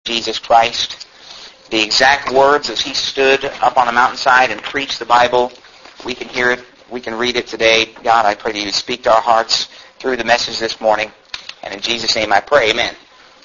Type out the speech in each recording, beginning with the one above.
Jesus Christ, the exact words as he stood up on a mountainside and preached the Bible. We can hear it. We can read it today. God, I pray that you would speak to our hearts through the message this morning. And in Jesus' name I pray, amen.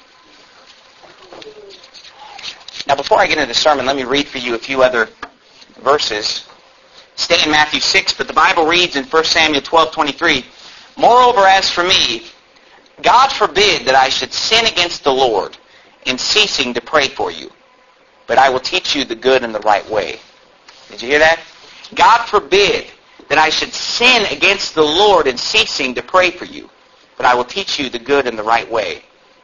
Now, before I get into the sermon, let me read for you a few other verses. Stay in Matthew 6, but the Bible reads in 1 Samuel 12:23, "Moreover, as for me, God forbid that I should sin against the Lord in ceasing to pray for you. But I will teach you the good and the right way." Did you hear that? God forbid that I should sin against the Lord in ceasing to pray for you. But I will teach you the good and the right way.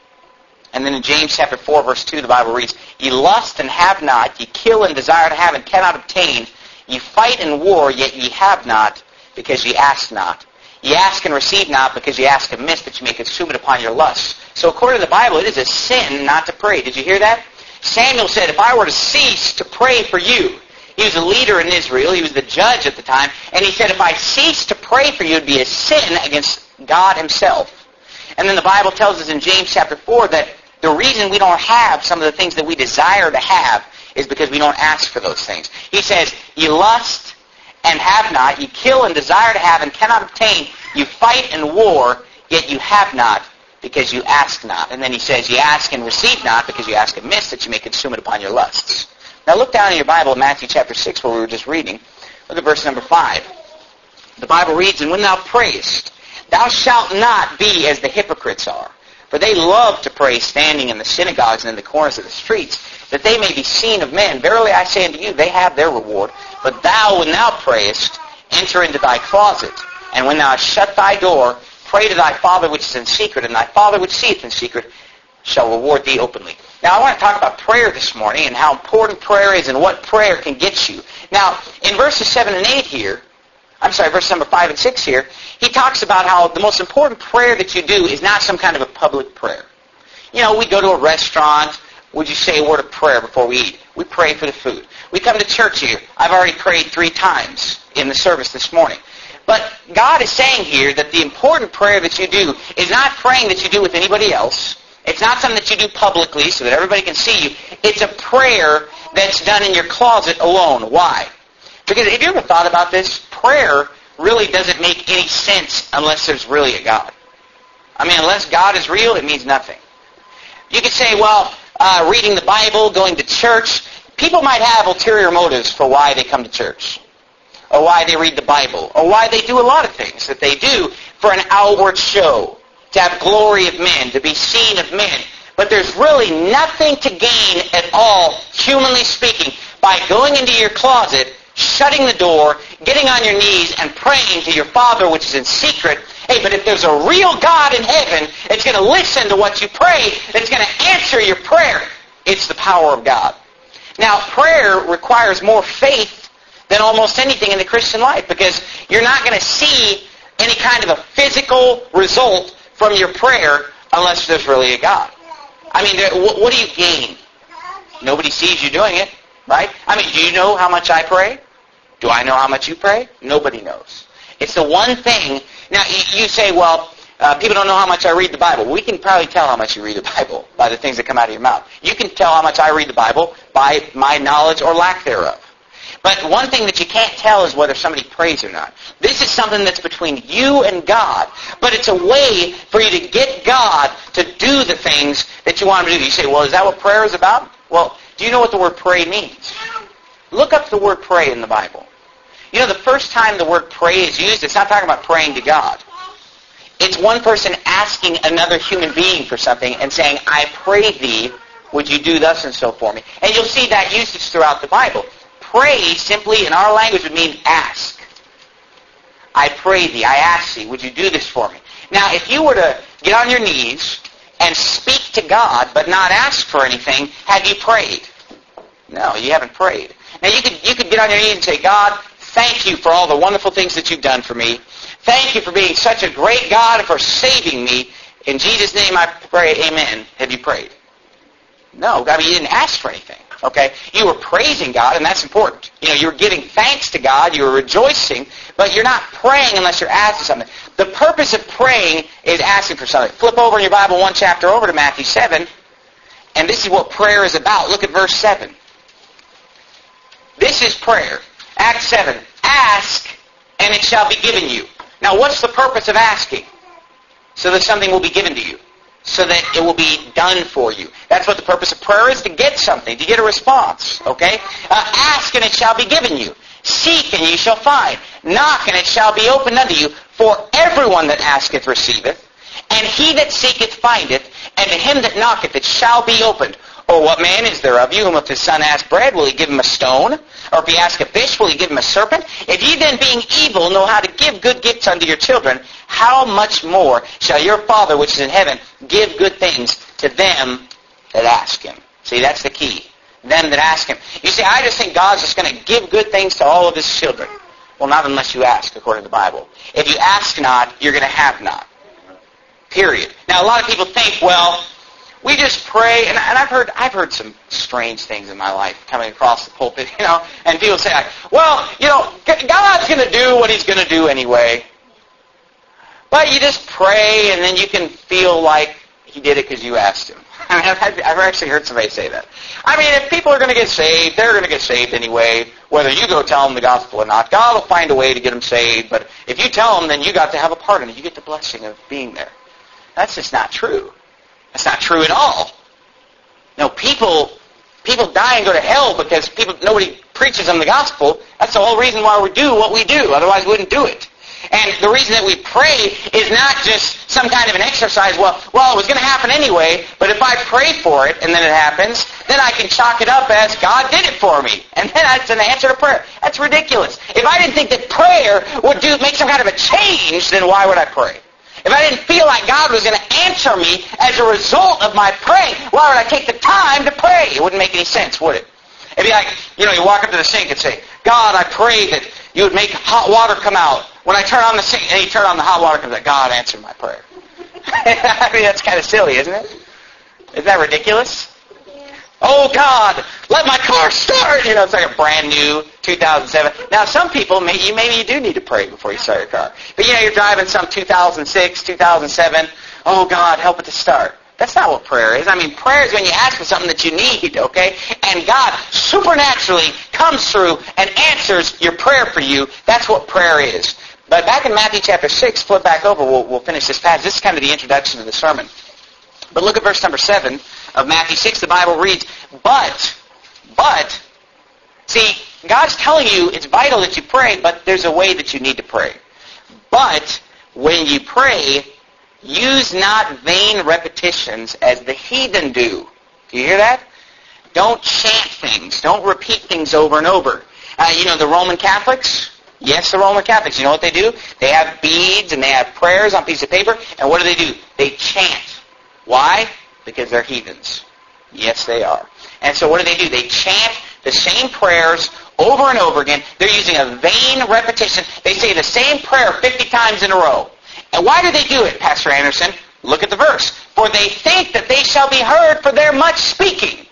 And then in James chapter 4, verse 2, the Bible reads, "Ye lust and have not, ye kill and desire to have and cannot obtain. Ye fight and war, yet ye have not, because ye ask not. Ye ask and receive not, because ye ask amiss, that ye may consume it upon your lusts." So according to the Bible, it is a sin not to pray. Did you hear that? Samuel said, if I were to cease to pray for you, he was a leader in Israel, he was the judge at the time, and he said, if I cease to pray for you, it would be a sin against God himself. And then the Bible tells us in James chapter 4 that the reason we don't have some of the things that we desire to have is because we don't ask for those things. He says, "Ye lust and have not, ye kill and desire to have and cannot obtain, you fight and war, yet you have not, because you ask not." And then he says, "Ye ask and receive not, because you ask amiss, that you may consume it upon your lusts." Now look down in your Bible in Matthew chapter 6, where we were just reading. Look at verse number 5. The Bible reads, "And when thou prayest, thou shalt not be as the hypocrites are. For they love to pray standing in the synagogues and in the corners of the streets, that they may be seen of men. Verily I say unto you, they have their reward. But thou, when thou prayest, enter into thy closet, and when thou hast shut thy door, pray to thy Father which is in secret, and thy Father which seeth in secret shall reward thee openly." Now I want to talk about prayer this morning, and how important prayer is, and what prayer can get you. Now, in verses 7 and 8 here, verse number 5 and 6 here, he talks about how the most important prayer that you do is not some kind of a public prayer. You know, we go to a restaurant. Would you say a word of prayer before we eat? We pray for the food. We come to church here. I've already prayed 3 times in the service this morning. But God is saying here that the important prayer that you do is not praying that you do with anybody else. It's not something that you do publicly so that everybody can see you. It's a prayer that's done in your closet alone. Why? Because have you ever thought about this? Prayer really doesn't make any sense unless there's really a God. I mean, unless God is real, it means nothing. You could say, well, reading the Bible, going to church, people might have ulterior motives for why they come to church, or why they read the Bible, or why they do a lot of things that they do for an outward show, to have glory of men, to be seen of men. But there's really nothing to gain at all, humanly speaking, by going into your closet, shutting the door, getting on your knees, and praying to your Father which is in secret. Hey, but if there's a real God in heaven, it's going to listen to what you pray. It's going to answer your prayer. It's the power of God. Now, prayer requires more faith than almost anything in the Christian life, because you're not going to see any kind of a physical result from your prayer unless there's really a God. I mean, what do you gain? Nobody sees you doing it, right? I mean, do you know how much I pray? Do I know how much you pray? Nobody knows. It's the one thing. Now, you say, well, people don't know how much I read the Bible. We can probably tell how much you read the Bible by the things that come out of your mouth. You can tell how much I read the Bible by my knowledge or lack thereof. But one thing that you can't tell is whether somebody prays or not. This is something that's between you and God. But it's a way for you to get God to do the things that you want him to do. You say, well, is that what prayer is about? Well, do you know what the word pray means? Look up the word pray in the Bible. You know, the first time the word pray is used, it's not talking about praying to God. It's one person asking another human being for something and saying, I pray thee, would you do thus and so for me? And you'll see that usage throughout the Bible. Pray simply in our language would mean ask. I pray thee, I ask thee, would you do this for me? Now, if you were to get on your knees and speak to God but not ask for anything, have you prayed? No, you haven't prayed. Now, you could get on your knees and say, God, thank you for all the wonderful things that you've done for me. Thank you for being such a great God and for saving me. In Jesus' name I pray, amen. Have you prayed? No, I mean, you didn't ask for anything. Okay? You were praising God, and that's important. You know, you were giving thanks to God, you were rejoicing, but you're not praying unless you're asking something. The purpose of praying is asking for something. Flip over in your Bible one chapter over to Matthew 7, And this is what prayer is about. Look at verse 7. This is prayer. Acts 7. Ask, and it shall be given you. Now, what's the purpose of asking? So that something will be given to you. So that it will be done for you. That's what the purpose of prayer is, to get something, to get a response. Okay? Ask, and it shall be given you. Seek, and ye shall find. Knock, and it shall be opened unto you. For everyone that asketh receiveth, and he that seeketh findeth, and to him that knocketh it shall be opened. Or what man is there of you, whom if his son ask bread, will he give him a stone? Or if he ask a fish, will he give him a serpent? If ye then, being evil, know how to give good gifts unto your children, how much more shall your Father which is in heaven give good things to them that ask him? See, that's the key. Them that ask him. You see, I just think God's just going to give good things to all of his children. Well, not unless you ask, according to the Bible. If you ask not, you're going to have not. Period. Now, a lot of people think, well, we just pray, and I've heard some strange things in my life coming across the pulpit, and people say, well, God's going to do what he's going to do anyway. But you just pray, and then you can feel like he did it because you asked him. I mean, I've actually heard somebody say that. I mean, if people are going to get saved, they're going to get saved anyway, whether you go tell them the gospel or not. God will find a way to get them saved, but if you tell them, then you got to have a part in it. You get the blessing of being there. That's just not true. That's not true at all. No, people die and go to hell because nobody preaches them the gospel. That's the whole reason why we do what we do. Otherwise, we wouldn't do it. And the reason that we pray is not just some kind of an exercise. Well, it was going to happen anyway, but if I pray for it and then it happens, then I can chalk it up as God did it for me. And then that's an answer to prayer. That's ridiculous. If I didn't think that prayer would make some kind of a change, then why would I pray? If I didn't feel like God was going to answer me as a result of my praying, why would I take the time to pray? It wouldn't make any sense, would it? It'd be like, you walk up to the sink and say, God, I pray that you would make hot water come out. When I turn on the sink, and you turn on the hot water, comes out, God, answer my prayer. I mean, that's kind of silly, isn't it? Isn't that ridiculous? Oh, God, let my car start. It's like a brand new 2007. Now, some people, maybe you do need to pray before you start your car. But, you're driving some 2006, 2007. Oh, God, help it to start. That's not what prayer is. I mean, prayer is when you ask for something that you need, okay? And God supernaturally comes through and answers your prayer for you. That's what prayer is. But back in Matthew chapter 6, flip back over, we'll finish this passage. This is kind of the introduction to the sermon. But look at verse number 7 of Matthew 6. The Bible reads, But, see, God's telling you it's vital that you pray, but there's a way that you need to pray. But when you pray, use not vain repetitions as the heathen do. Do you hear that? Don't chant things. Don't repeat things over and over. The Roman Catholics? Yes, the Roman Catholics. You know what they do? They have beads and they have prayers on a piece of paper. And what do? They chant. Why? Because they're heathens. Yes, they are. And so what do? They chant the same prayers over and over again. They're using a vain repetition. They say the same prayer 50 times in a row. And why do they do it, Pastor Anderson? Look at the verse. For they think that they shall be heard for their much speaking.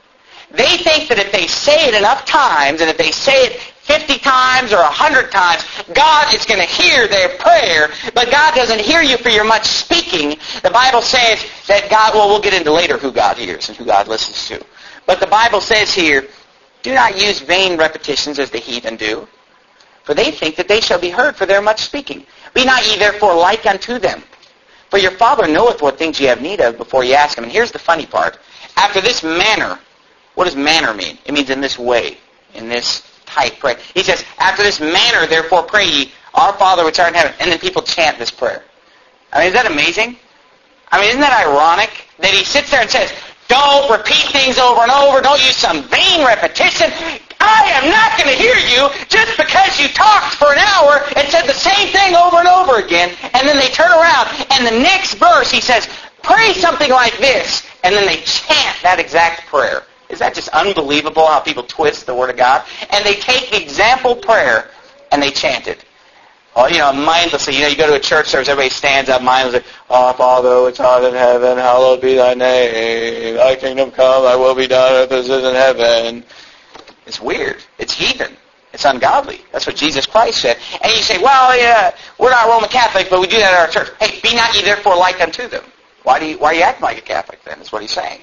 They think that if they say it enough times, and if they say it 50 times or 100 times, God is going to hear their prayer, but God doesn't hear you for your much speaking. The Bible says that God, we'll get into later who God hears and who God listens to. But the Bible says here, do not use vain repetitions as the heathen do, for they think that they shall be heard for their much speaking. Be not ye therefore like unto them, for your Father knoweth what things ye have need of before ye ask him. And here's the funny part. After this manner, what does manner mean? It means in this way, in this type prayer. He says, after this manner, therefore pray ye, our Father which art in heaven. And then people chant this prayer. I mean, is that amazing? I mean, isn't that ironic that he sits there and says, don't repeat things over and over. Don't use some vain repetition. I am not going to hear you just because you talked for an hour and said the same thing over and over again. And then they turn around and the next verse he says, pray something like this. And then they chant that exact prayer. Is that just unbelievable how people twist the Word of God? And they take the example prayer and they chant it. Oh, mindlessly. You go to a church service, everybody stands up mindlessly. Our Father which art in heaven, hallowed be thy name. Thy kingdom come, thy will be done earth as it is in heaven. It's weird. It's heathen. It's ungodly. That's what Jesus Christ said. And you say, well, yeah, we're not Roman Catholic, but we do that at our church. Hey, be not ye therefore like unto them. Why are you acting like a Catholic then, is what he's saying.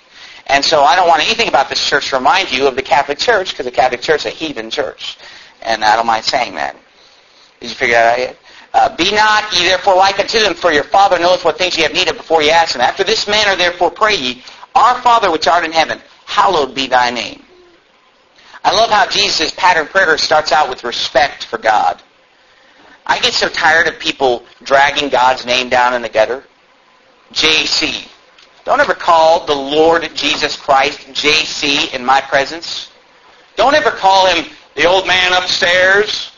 And so I don't want anything about this church to remind you of the Catholic Church, because the Catholic Church is a heathen church. And I don't mind saying that. Did you figure that out yet? Be not ye therefore like unto them, for your Father knoweth what things ye have need of before ye ask him. After this manner therefore pray ye, Our Father which art in heaven, hallowed be thy name. I love how Jesus' pattern prayer starts out with respect for God. I get so tired of people dragging God's name down in the gutter. JC. Don't ever call the Lord Jesus Christ JC in my presence. Don't ever call him the old man upstairs,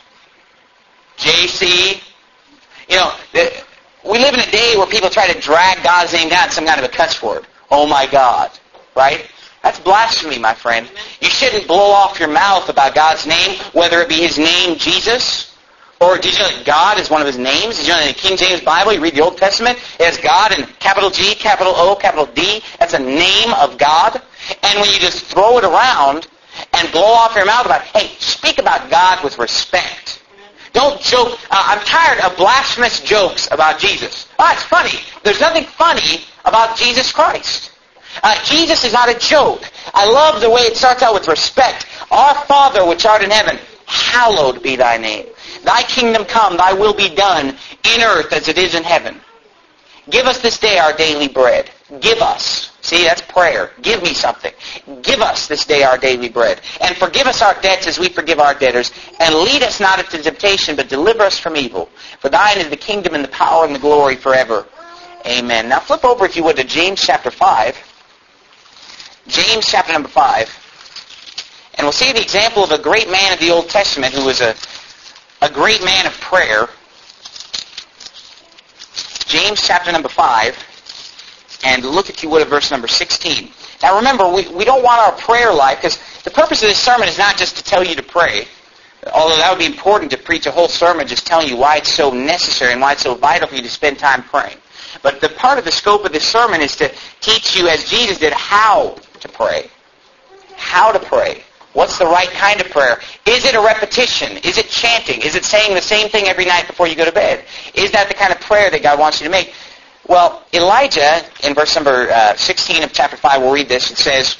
JC. You know, we live in a day where people try to drag God's name down in some kind of a cuss word. Oh my God. Right? That's blasphemy, my friend. You shouldn't blow off your mouth about God's name, whether it be his name, Jesus, or did you know that God is one of his names? Did you know that in the King James Bible, you read the Old Testament, it has God in capital G, capital O, capital D. That's a name of God. And when you just throw it around and blow off your mouth about, hey, speak about God with respect. Don't joke. I'm tired of blasphemous jokes about Jesus. Oh, it's funny. There's nothing funny about Jesus Christ. Jesus is not a joke. I love the way it starts out with respect. Our Father which art in heaven, hallowed be thy name. Thy kingdom come, thy will be done in earth as it is in heaven. Give us this day our daily bread. Give us. See, that's prayer. Give me something. Give us this day our daily bread. And forgive us our debts as we forgive our debtors. And lead us not into temptation, but deliver us from evil. For thine is the kingdom and the power and the glory forever. Amen. Now flip over, if you would, to James chapter 5. James chapter number 5. And we'll see the example of a great man of the Old Testament who was a great man of prayer. James chapter number 5. And look, if you would, at verse number 16. Now remember, we don't want our prayer life, because the purpose of this sermon is not just to tell you to pray, although that would be important to preach a whole sermon just telling you why it's so necessary and why it's so vital for you to spend time praying. But the part of the scope of this sermon is to teach you, as Jesus did, how to pray. How to pray. What's the right kind of prayer? Is it a repetition? Is it chanting? Is it saying the same thing every night before you go to bed? Is that the kind of prayer that God wants you to make? Well, Elijah, in verse number 16 of chapter 5, we'll read this. It says,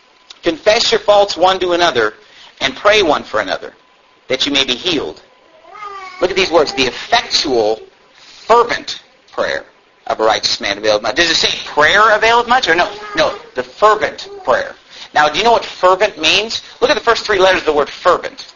confess your faults one to another and pray one for another, that you may be healed. Look at these words. The effectual, fervent prayer of a righteous man availeth much. Does it say prayer availeth much? Or no, the fervent prayer. Now, do you know what fervent means? Look at the first three letters of the word fervent.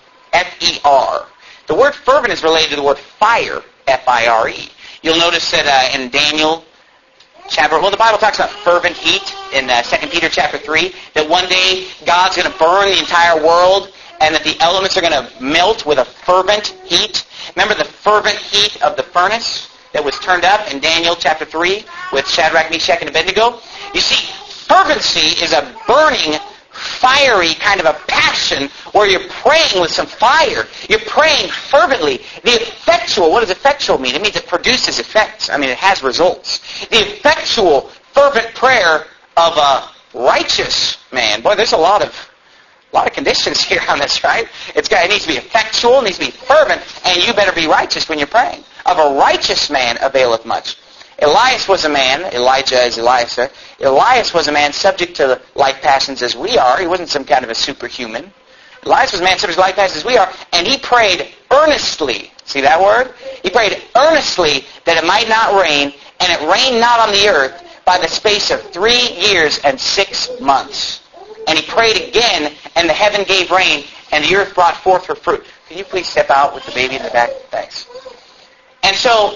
F-E-R. The word fervent is related to the word fire. F-I-R-E. You'll notice that in Daniel chapter, the Bible talks about fervent heat in 2 Peter chapter 3, that one day God's going to burn the entire world and that the elements are going to melt with a fervent heat. Remember the fervent heat of the furnace that was turned up in Daniel chapter 3 with Shadrach, Meshach, and Abednego? You see, fervency is a burning, fiery kind of a passion where you're praying with some fire. You're praying fervently. The effectual, what does effectual mean? It means it produces effects. I mean, it has results. The effectual, fervent prayer of a righteous man. Boy, there's a lot of conditions here on this, right? It needs to be effectual, it needs to be fervent, and you better be righteous when you're praying. Of a righteous man availeth much. Elias was a man, Elijah is Elias, Elias was a man subject to like passions as we are. He wasn't some kind of a superhuman. Elias was a man subject to like passions as we are, and he prayed earnestly. See that word? He prayed earnestly that it might not rain, and it rained not on the earth by the space of 3 years and 6 months. And he prayed again, and the heaven gave rain, and the earth brought forth her fruit. Can you please step out with the baby in the back? Thanks. And so,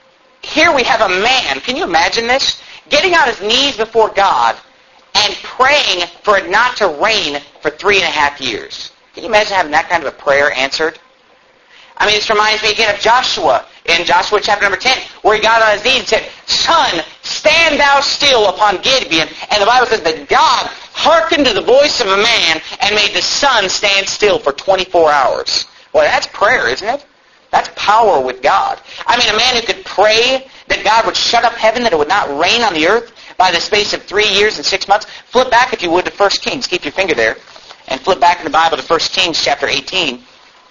here we have a man, can you imagine this? Getting on his knees before God and praying for it not to rain for 3.5 years. Can you imagine having that kind of a prayer answered? I mean, this reminds me again of Joshua in Joshua chapter number 10, where he got on his knees and said, Son, stand thou still upon Gibeon. And the Bible says that God hearkened to the voice of a man and made the sun stand still for 24 hours. Well, that's prayer, isn't it? That's power with God. I mean, a man who could pray that God would shut up heaven, that it would not rain on the earth by the space of 3 years and 6 months. Flip back, if you would, to 1 Kings. Keep your finger there. And flip back in the Bible to 1 Kings chapter 18.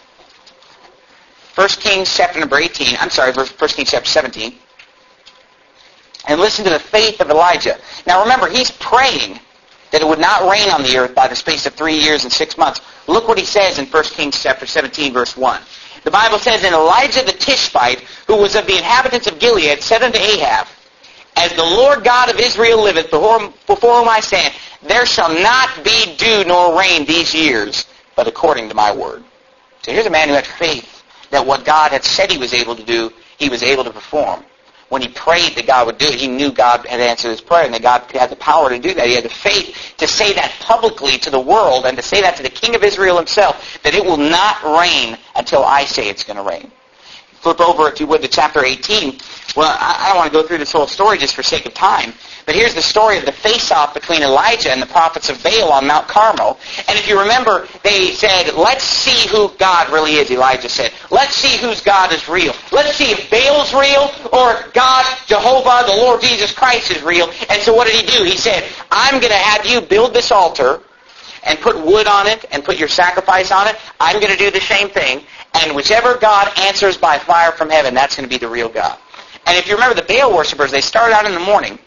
1 Kings chapter number 18. I'm sorry, 1 Kings chapter 17. And listen to the faith of Elijah. Now remember, he's praying. that it would not rain on the earth by the space of 3 years and 6 months. Look what he says in 1 Kings chapter 17, verse 1. The Bible says, "And Elijah the Tishbite, who was of the inhabitants of Gilead, said unto Ahab, As the Lord God of Israel liveth, before whom I stand, there shall not be dew nor rain these years, but according to my word." So here's a man who had faith that what God had said he was able to do, he was able to perform. When he prayed that God would do it, he knew God had answered his prayer and that God had the power to do that. He had the faith to say that publicly to the world and to say that to the king of Israel himself, that it will not rain until I say it's going to rain. Flip over, if you would, to chapter 18. Well, I don't want to go through this whole story just for sake of time, but here's the story of the face-off between Elijah and the prophets of Baal on Mount Carmel. And if you remember, they said, "Let's see who God really is," Elijah said. "Let's see whose God is real. Let's see if Baal's real or God, Jehovah, the Lord Jesus Christ is real." And so what did he do? He said, "I'm going to have you build this altar and put wood on it and put your sacrifice on it. I'm going to do the same thing. And whichever God answers by fire from heaven, that's going to be the real God." And if you remember, the Baal worshippers, they started out in the morning,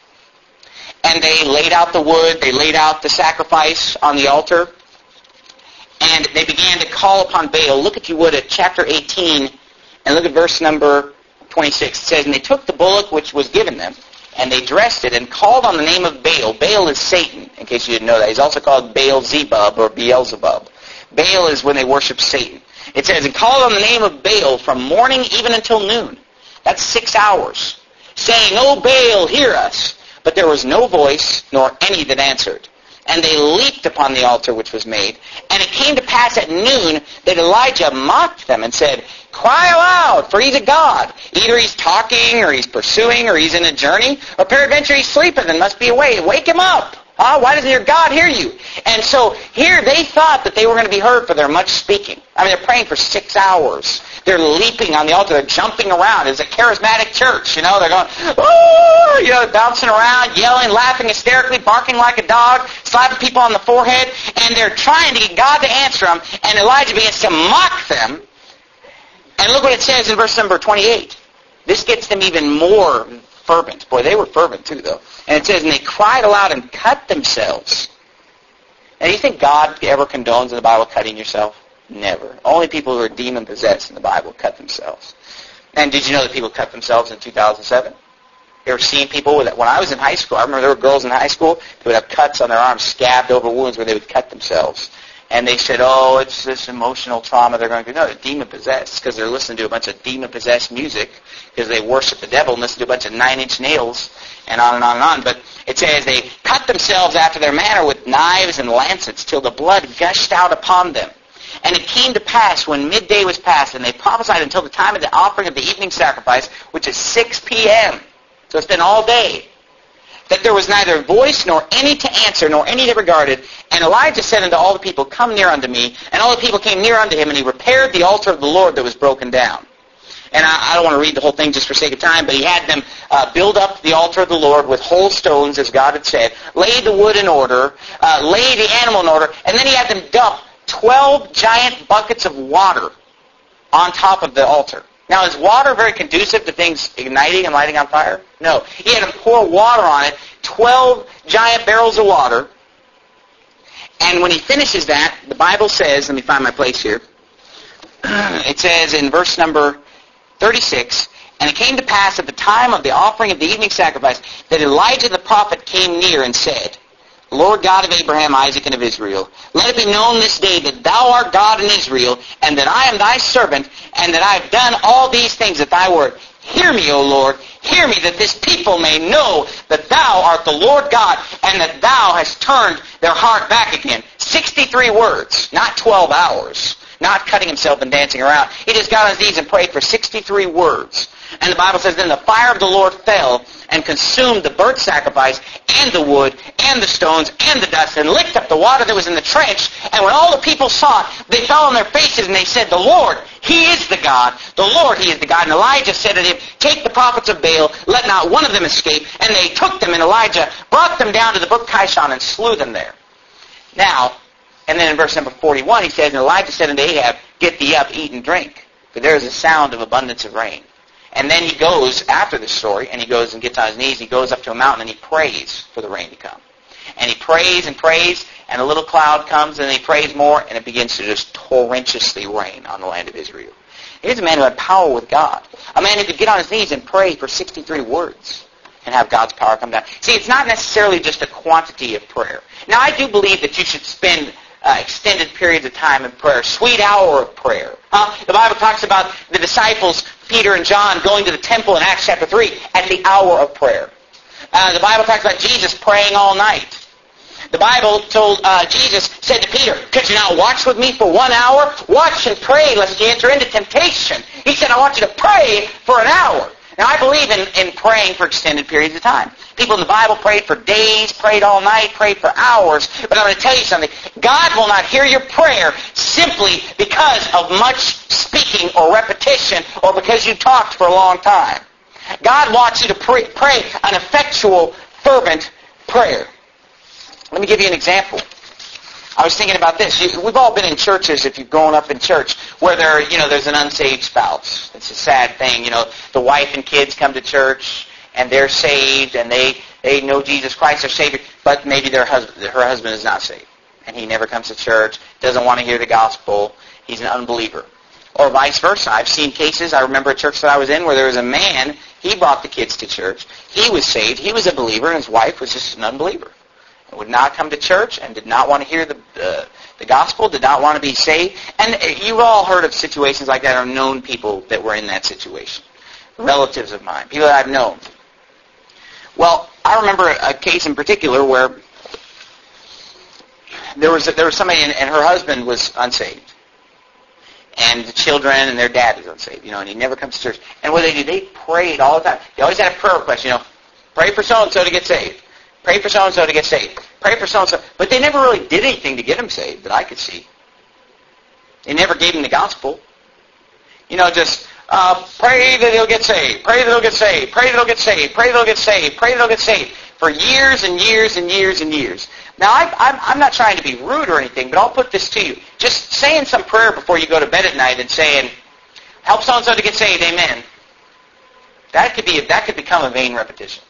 and they laid out the wood, they laid out the sacrifice on the altar, and they began to call upon Baal. Look, if you would, at chapter 18, and look at verse number 26. It says, "And they took the bullock which was given them, and they dressed it, and called on the name of Baal." Baal is Satan, in case you didn't know that. He's also called Baal-zebub or Beelzebub. Baal is when they worship Satan. It says, "And called on the name of Baal from morning even until noon." That's 6 hours. "Saying, O Baal, hear us." But there was no voice, nor any that answered. And they leaped upon the altar which was made. And it came to pass at noon that Elijah mocked them and said, "Cry aloud, for he's a god. Either he's talking, or he's pursuing, or he's in a journey, or peradventure he sleepeth and must be awake. Wake him up. Why doesn't your God hear you?" And so here they thought that they were going to be heard for their much speaking. I mean, they're praying for 6 hours. They're leaping on the altar. They're jumping around. It's a charismatic church, They're going, "Oh!" Bouncing around, yelling, laughing hysterically, barking like a dog, slapping people on the forehead. And they're trying to get God to answer them. And Elijah begins to mock them. And look what it says in verse number 28. This gets them even more fervent. Boy, they were fervent too, though. And it says, "And they cried aloud and cut themselves." Now, do you think God ever condones in the Bible cutting yourself? Never. Only people who are demon-possessed in the Bible cut themselves. And did you know that people cut themselves in 2007? You ever seen people with that? When I was in high school, I remember there were girls in high school who would have cuts on their arms, scabbed over wounds where they would cut themselves. And they said, "Oh, it's this emotional trauma they're going to do." No, they're demon-possessed because they're listening to a bunch of demon-possessed music because they worship the devil and listen to a bunch of 9 Inch Nails and on and on and on. But it says they cut themselves after their manner with knives and lancets till the blood gushed out upon them. And it came to pass when midday was past, and they prophesied until the time of the offering of the evening sacrifice, which is 6 p.m. So it's been all day. That there was neither voice nor any to answer, nor any that regarded. And Elijah said unto all the people, "Come near unto me." And all the people came near unto him, and he repaired the altar of the Lord that was broken down. And I don't want to read the whole thing just for sake of time, but he had them build up the altar of the Lord with whole stones, as God had said, lay the wood in order, lay the animal in order, and then he had them dump 12 giant buckets of water on top of the altar. Now, is water very conducive to things igniting and lighting on fire? No. He had them pour water on it, 12 giant barrels of water. And when he finishes that, the Bible says, let me find my place here. It says in verse number 36, "And it came to pass at the time of the offering of the evening sacrifice that Elijah the prophet came near and said, Lord God of Abraham, Isaac, and of Israel, let it be known this day that thou art God in Israel, and that I am thy servant, and that I have done all these things at thy word. Hear me, O Lord, hear me, that this people may know that thou art the Lord God, and that thou hast turned their heart back again." 63 words, not 12 hours, not cutting himself and dancing around. He just got on his knees and prayed for 63 words. And the Bible says, "Then the fire of the Lord fell and consumed the burnt sacrifice and the wood and the stones and the dust and licked up the water that was in the trench. And when all the people saw it, they fell on their faces and they said, The Lord, He is the God. The Lord, He is the God." And Elijah said to him, "Take the prophets of Baal, let not one of them escape." And they took them, and Elijah brought them down to the brook Kishon and slew them there. Now, and then in verse number 41, he says, "And Elijah said unto Ahab, Get thee up, eat and drink, for there is a sound of abundance of rain." And then he goes, after this story, and he goes and gets on his knees, he goes up to a mountain and he prays for the rain to come. And he prays and prays, and a little cloud comes, and he prays more, and it begins to just torrentously rain on the land of Israel. Here's a man who had power with God. A man who could get on his knees and pray for 63 words and have God's power come down. See, it's not necessarily just a quantity of prayer. Now, I do believe that you should spend extended periods of time in prayer. Sweet hour of prayer. The Bible talks about the disciples, Peter and John, going to the temple in Acts chapter 3 at the hour of prayer. The Bible talks about Jesus praying all night. The Bible told Jesus, said to Peter, could you not watch with me for 1 hour? Watch and pray lest you enter into temptation. He said, I want you to pray for an hour. Now, I believe in praying for extended periods of time. People in the Bible prayed for days, prayed all night, prayed for hours. But I'm going to tell you something. God will not hear your prayer simply because of much speaking or repetition or because you talked for a long time. God wants you to pray an effectual, fervent prayer. Let me give you an example. I was thinking about this. We've all been in churches, if you've grown up in church, where there's an unsaved spouse. It's a sad thing. The wife and kids come to church, and they're saved, and they know Jesus Christ, their Savior, but maybe her husband is not saved. And he never comes to church, doesn't want to hear the gospel. He's an unbeliever. Or vice versa. I've seen cases, I remember a church that I was in, where there was a man, he brought the kids to church. He was saved, he was a believer, and his wife was just an unbeliever. Would not come to church and did not want to hear the gospel, did not want to be saved. And you've all heard of situations like that or known people that were in that situation. Relatives of mine, people that I've known. Well, I remember a case in particular where there was somebody and her husband was unsaved. And the children and their dad was unsaved, and he never comes to church. And what they do, they prayed all the time. They always had a prayer request, pray for so-and-so to get saved. Pray for so-and-so to get saved. Pray for so-and-so. But they never really did anything to get him saved that I could see. They never gave him the gospel. Just pray that he'll get saved. Pray that he'll get saved. Pray that he'll get saved. Pray that he'll get saved. Pray that he'll get saved. For years and years and years and years. Now, I'm not trying to be rude or anything, but I'll put this to you. Just saying some prayer before you go to bed at night and saying, help so-and-so to get saved, amen. That could become a vain repetition.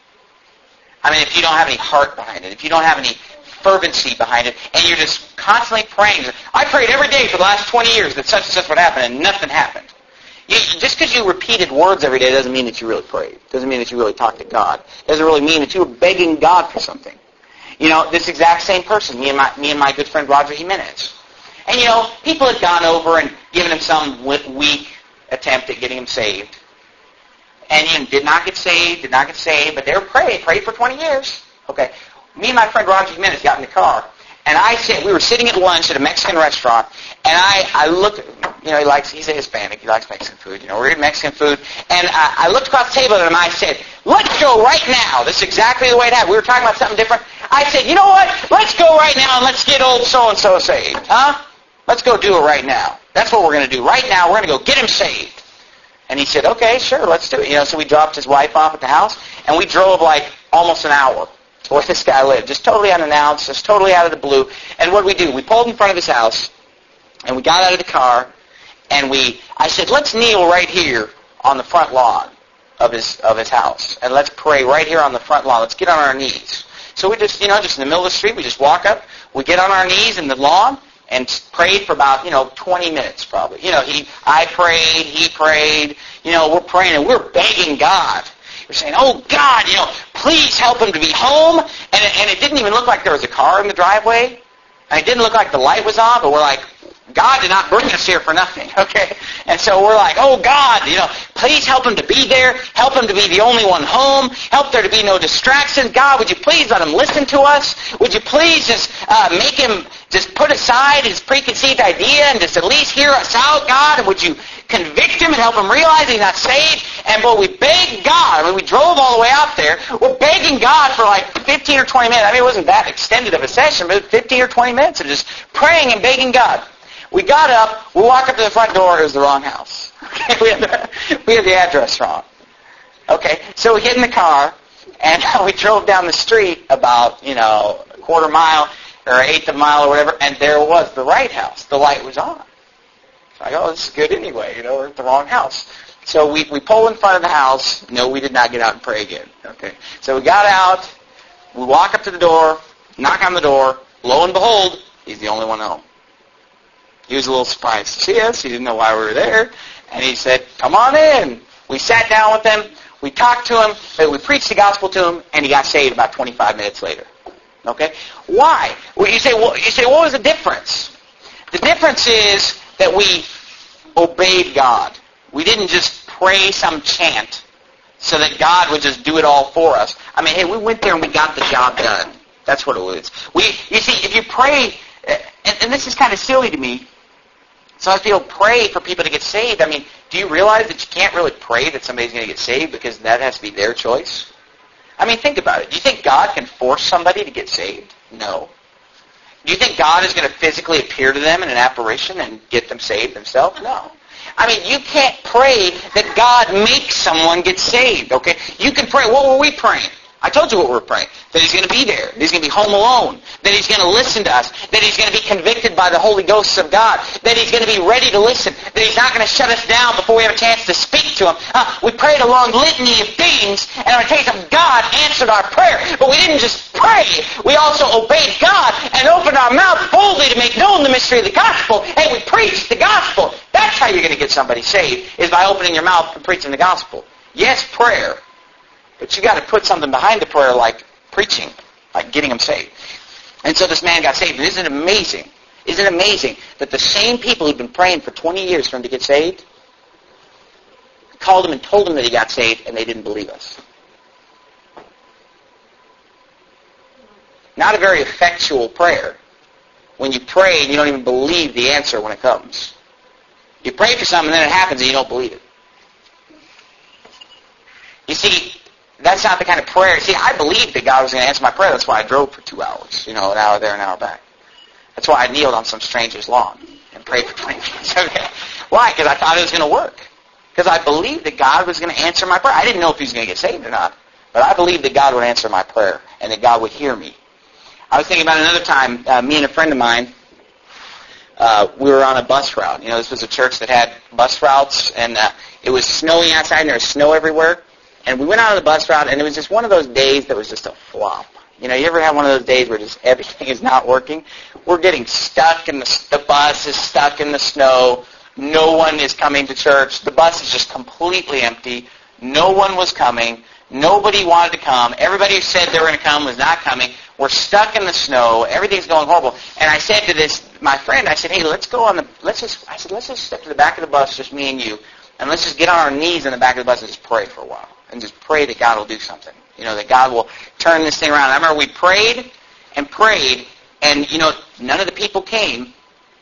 I mean, if you don't have any heart behind it, if you don't have any fervency behind it, and you're just constantly praying. I prayed every day for the last 20 years that such and such would happen, and nothing happened. Just because you repeated words every day doesn't mean that you really prayed. Doesn't mean that you really talked to God. Doesn't really mean that you were begging God for something. This exact same person, me and my good friend Roger Jimenez. And people had gone over and given him some weak attempt at getting him saved. And did not get saved, but they were prayed for 20 years. Okay. Me and my friend Roger Jimenez got in the car, and we were sitting at lunch at a Mexican restaurant, and I looked, he's a Hispanic, he likes Mexican food, we're eating Mexican food, and I looked across the table at him and I said, let's go right now. This is exactly the way it happened. We were talking about something different. I said, you know what? Let's go right now and let's get old so-and-so saved. Huh? Let's go do it right now. That's what we're going to do. Right now, we're going to go get him saved. And he said, okay, sure, let's do it. So we dropped his wife off at the house, and we drove like almost an hour to where this guy lived, just totally unannounced, just totally out of the blue. And what did we do? We pulled in front of his house, and we got out of the car, and I said, let's kneel right here on the front lawn of his house, and let's pray right here on the front lawn. Let's get on our knees. So we just in the middle of the street, we just walk up, we get on our knees in the lawn, and prayed for about, 20 minutes probably. I prayed, he prayed, we're praying and we're begging God. We're saying, oh God, please help him to be home. And it didn't even look like there was a car in the driveway. And it didn't look like the light was on, but we're like, God did not bring us here for nothing, okay? And so we're like, oh God, please help him to be there. Help him to be the only one home. Help there to be no distractions. God, would you please let him listen to us? Would you please just make him just put aside his preconceived idea and just at least hear us out, God? And would you convict him and help him realize he's not saved? And we begged God. We drove all the way out there. We're begging God for like 15 or 20 minutes. It wasn't that extended of a session, but 15 or 20 minutes of just praying and begging God. We got up, we walked up to the front door, it was the wrong house. Okay, we had the address wrong. Okay, so we get in the car, and we drove down the street about, a quarter mile or eighth of a mile or whatever, and there was the right house. The light was on. So I go, this is good anyway, we're at the wrong house. So we pull in front of the house. No, we did not get out and pray again. Okay, so we got out, we walk up to the door, Knock on the door. Lo and behold, he's the only one home. He was a little surprised to see us. He didn't know why we were there. And he said, come on in. We sat down with him. We talked to him. We preached the gospel to him. And he got saved about 25 minutes later. Okay? Why? Well, you say, what was the difference? The difference is that we obeyed God. We didn't just pray some chant so that God would just do it all for us. I mean, hey, we went there and we got the job done. That's what it was. You see, if you pray, and this is kind of silly to me, sometimes people pray for people to get saved. I mean, do you realize that you can't really pray that somebody's going to get saved because that has to be their choice? I mean, think about it. Do you think God can force somebody to get saved? No. Do you think God is going to physically appear to them in an apparition and get them saved themselves? No. I mean, you can't pray that God makes someone get saved, okay? You can pray. What were we praying? I told you what we're praying. That he's going to be there. That he's going to be home alone. That he's going to listen to us. That he's going to be convicted by the Holy Ghost of God. That he's going to be ready to listen. That he's not going to shut us down before we have a chance to speak to him. We prayed a long litany of things, and I'm going to tell you something, God answered our prayer. But we didn't just pray. We also obeyed God and opened our mouth boldly to make known the mystery of the gospel. And we preached the gospel. That's how you're going to get somebody saved, is by opening your mouth and preaching the gospel. Yes, prayer. But you got to put something behind the prayer like preaching, like getting them saved. And so this man got saved. And isn't it amazing? Isn't it amazing that the same people who've been praying for 20 years for him to get saved called him and told him that he got saved, and they didn't believe us? Not a very effectual prayer when you pray and you don't even believe the answer when it comes. You pray for something and then it happens and you don't believe it. You see, that's not the kind of prayer. See, I believed that God was going to answer my prayer. That's why I drove for 2 hours. An hour there, an hour back. That's why I kneeled on some stranger's lawn and prayed for 20 minutes. Okay. Why? Because I thought it was going to work. Because I believed that God was going to answer my prayer. I didn't know if he was going to get saved or not. But I believed that God would answer my prayer and that God would hear me. I was thinking about another time, me and a friend of mine, we were on a bus route. This was a church that had bus routes, and it was snowing outside, and there was snow everywhere. And we went out on the bus route, and it was just one of those days that was just a flop. You ever have one of those days where just everything is not working? We're getting stuck, and the bus is stuck in the snow. No one is coming to church. The bus is just completely empty. No one was coming. Nobody wanted to come. Everybody who said they were going to come was not coming. We're stuck in the snow. Everything's going horrible. And I said to my friend, I said, hey, let's just step to the back of the bus, just me and you, and let's just get on our knees in the back of the bus and just pray for a while. And just pray that God will do something. That God will turn this thing around. I remember we prayed, and none of the people came.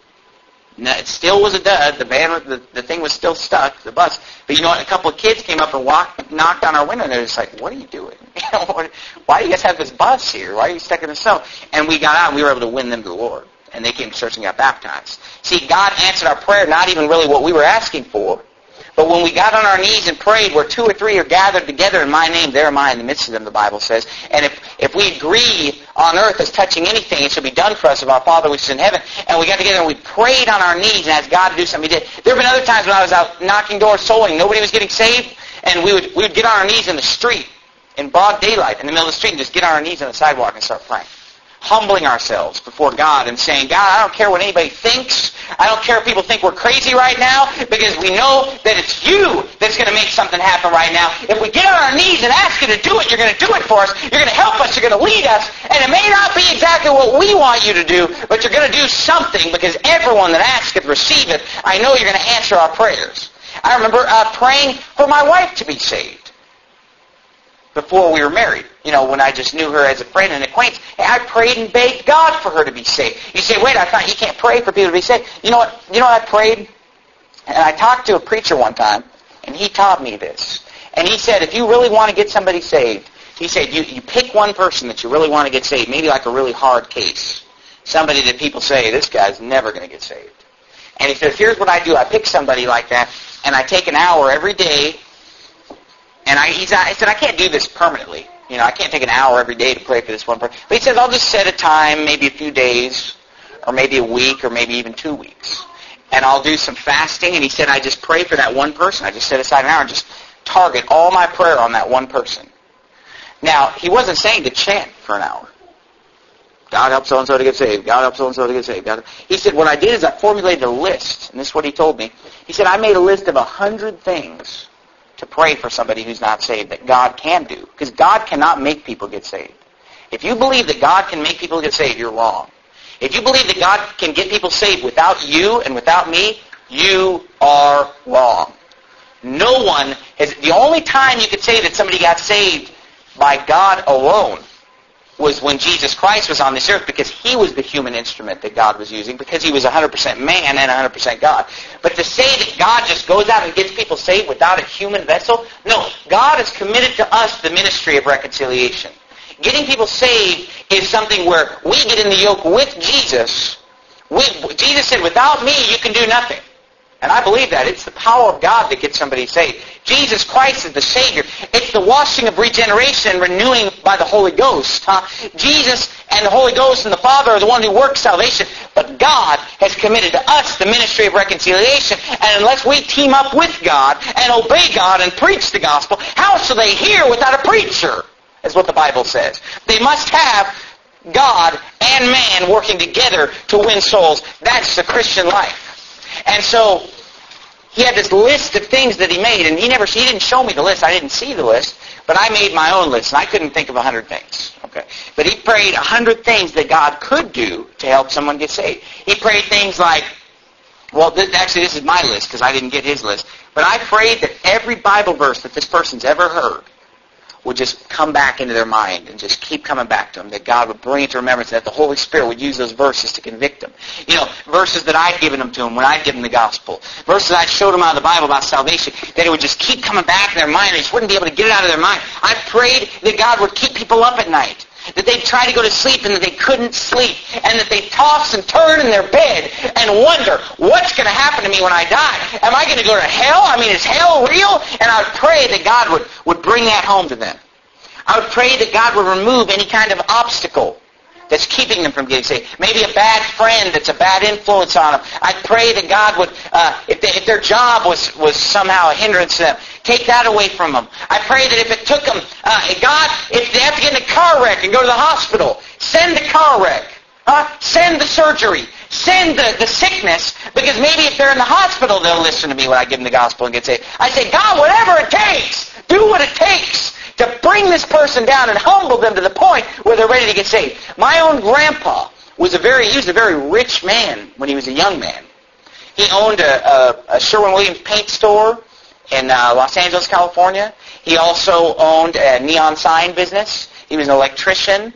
It still was a dud. The thing was still stuck, the bus. But a couple of kids came up and knocked on our window, and they're just like, what are you doing? Why do you guys have this bus here? Why are you stuck in the snow? And we got out, and we were able to win them to the Lord. And they came to church and got baptized. See, God answered our prayer, not even really what we were asking for. But when we got on our knees and prayed, where 2 or 3 are gathered together in my name, there am I in the midst of them, the Bible says. And if we agree on earth as touching anything, it shall be done for us of our Father which is in heaven. And we got together and we prayed on our knees and asked God to do something. He did. There have been other times when I was out knocking doors, souling, nobody was getting saved, and we would get on our knees in the street, in broad daylight, in the middle of the street, and just get on our knees on the sidewalk and start praying. Humbling ourselves before God and saying, God, I don't care what anybody thinks. I don't care if people think we're crazy right now, because we know that it's you that's going to make something happen right now. If we get on our knees and ask you to do it, you're going to do it for us. You're going to help us. You're going to lead us. And it may not be exactly what we want you to do, but you're going to do something, because everyone that asketh receiveth. I know you're going to answer our prayers. I remember praying for my wife to be saved before we were married. When I just knew her as a friend and acquaintance. Hey, I prayed and begged God for her to be saved. You say, wait, I thought you can't pray for people to be saved. You know what I prayed? And I talked to a preacher one time, and he taught me this. And he said, if you really want to get somebody saved, he said, you pick one person that you really want to get saved, maybe like a really hard case. Somebody that people say, this guy's never going to get saved. And he says, here's what I do. I pick somebody like that, and I take an hour every day. And I said, I can't do this permanently. I can't take an hour every day to pray for this one person. But he says, I'll just set a time, maybe a few days, or maybe a week, or maybe even 2 weeks. And I'll do some fasting. And he said, I just pray for that one person. I just set aside an hour and just target all my prayer on that one person. Now, he wasn't saying to chant for an hour. God help so-and-so to get saved. God help so-and-so to get saved. He said, what I did is I formulated a list, and this is what he told me. He said, I made a list of 100 things to pray for somebody who's not saved that God can do. Because God cannot make people get saved. If you believe that God can make people get saved, you're wrong. If you believe that God can get people saved without you and without me, you are wrong. No one has... The only time you could say that somebody got saved by God alone was when Jesus Christ was on this earth, because he was the human instrument that God was using, because he was 100% man and 100% God. But to say that God just goes out and gets people saved without a human vessel, no. God has committed to us the ministry of reconciliation. Getting people saved is something where we get in the yoke with Jesus. Jesus said, without me, you can do nothing. And I believe that. It's the power of God that gets somebody saved. Jesus Christ is the Savior. It's the washing of regeneration and renewing by the Holy Ghost. Jesus and the Holy Ghost and the Father are the one who works salvation. But God has committed to us the ministry of reconciliation. And unless we team up with God and obey God and preach the gospel, how shall they hear without a preacher? Is what the Bible says. They must have God and man working together to win souls. That's the Christian life. And so he had this list of things that he made, and he didn't show me the list. I didn't see the list, but I made my own list, and I couldn't think of 100 things. Okay, but he prayed 100 things that God could do to help someone get saved. He prayed things like, well, actually this is my list because I didn't get his list, but I prayed that every Bible verse that this person's ever heard would just come back into their mind and just keep coming back to them, that God would bring it to remembrance, that the Holy Spirit would use those verses to convict them. You know, verses that I'd given them to them when I'd given them the gospel, verses I'd showed them out of the Bible about salvation, that it would just keep coming back in their mind. They just wouldn't be able to get it out of their mind. I prayed that God would keep people up at night, that they'd try to go to sleep and that they couldn't sleep, and that they'd toss and turn in their bed and wonder, what's going to happen to me when I die? Am I going to go to hell? I mean, is hell real? And I would pray that God would bring that home to them. I would pray that God would remove any kind of obstacle that's keeping them from getting saved. Maybe a bad friend that's a bad influence on them. I'd pray that God would, if their job was somehow a hindrance to them, take that away from them. I pray that if it took them, God, if they have to get in a car wreck and go to the hospital, send the car wreck. Send the surgery. Send the sickness, because maybe if they're in the hospital, they'll listen to me when I give them the gospel and get saved. I say, God, whatever it takes, do what it takes to bring this person down and humble them to the point where they're ready to get saved. My own grandpa was a very rich man when he was a young man. He owned a Sherwin-Williams paint store in Los Angeles, California. He also owned a neon sign business. He was an electrician.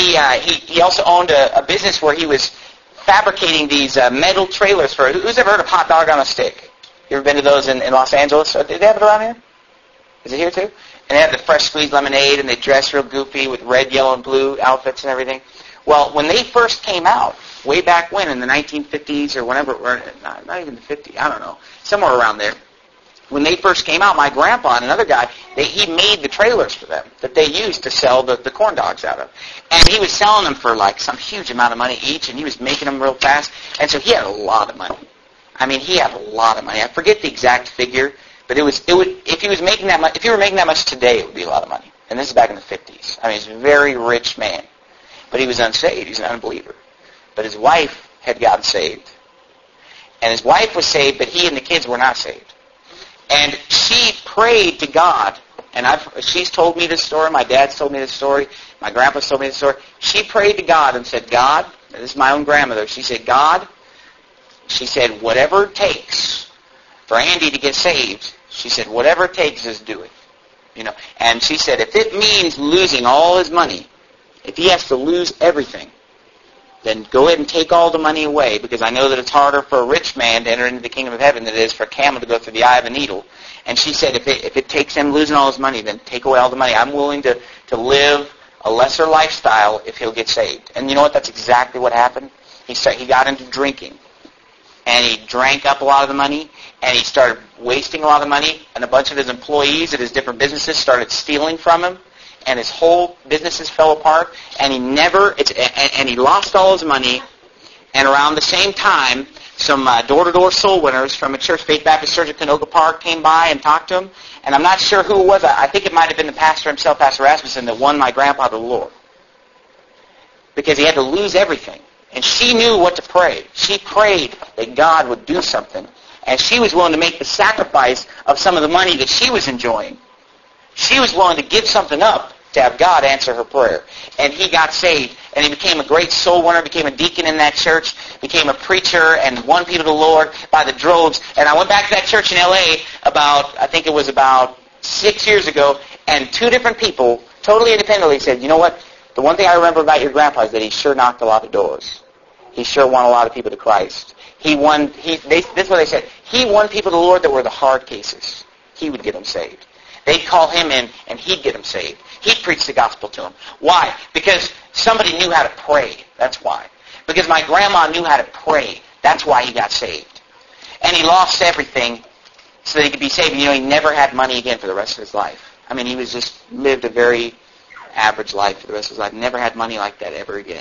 He also owned a business where he was fabricating these metal trailers for... Who's ever heard of hot dog on a stick? You ever been to those in Los Angeles? Do they have it around here? Is it here too? And they have the fresh squeezed lemonade, and they dress real goofy with red, yellow, and blue outfits and everything. Well, when they first came out, way back when, in the 1950s or whenever, or not even the 50s, I don't know, somewhere around there, when they first came out, my grandpa and another guy, he made the trailers for them that they used to sell the corn dogs out of. And he was selling them for like some huge amount of money each, and he was making them real fast. And so he had a lot of money. I mean, he had a lot of money. I forget the exact figure, but if he was making that much, if you were making that much today, it would be a lot of money. And this is back in the 50s. I mean, he's a very rich man. But he was unsaved. He's an unbeliever. But his wife had gotten saved. And his wife was saved, but he and the kids were not saved. And she prayed to God. And she's told me this story. My dad's told me this story. My grandpa's told me this story. She prayed to God and said, God, this is my own grandmother. She said, God, she said, whatever it takes for Andy to get saved, she said, whatever it takes, just do it. You know. And she said, if it means losing all his money, if he has to lose everything, then go ahead and take all the money away, because I know that it's harder for a rich man to enter into the kingdom of heaven than it is for a camel to go through the eye of a needle. And she said, if it takes him losing all his money, then take away all the money. I'm willing to live a lesser lifestyle if he'll get saved. And you know what? That's exactly what happened. He got into drinking. And he drank up a lot of the money, and he started wasting a lot of money, and a bunch of his employees at his different businesses started stealing from him, and his whole businesses fell apart, and he lost all his money. And around the same time, some door-to-door soul winners from a church, Faith Baptist Church at Canoga Park, came by and talked to him, and I'm not sure who it was. I think it might have been the pastor himself, Pastor Rasmussen, that won my grandpa to the Lord. because he had to lose everything. And she knew what to pray. She prayed that God would do something. And she was willing to make the sacrifice of some of the money that she was enjoying. She was willing to give something up to have God answer her prayer. And he got saved, and he became a great soul winner, became a deacon in that church, became a preacher, and won people to the Lord by the droves. And I went back to that church in L.A. about 6 years ago, and two different people, totally independently, said, you know what? The one thing I remember about your grandpa is that he sure knocked a lot of doors. He sure won a lot of people to Christ. This is what they said. He won people to the Lord that were the hard cases. He would get them saved. They'd call him in, and he'd get them saved. He'd preach the gospel to them. Why? Because somebody knew how to pray. That's why. Because my grandma knew how to pray. That's why he got saved. And he lost everything so that he could be saved. He never had money again for the rest of his life. I mean, he was just lived a very average life for the rest of his life. Never had money like that ever again.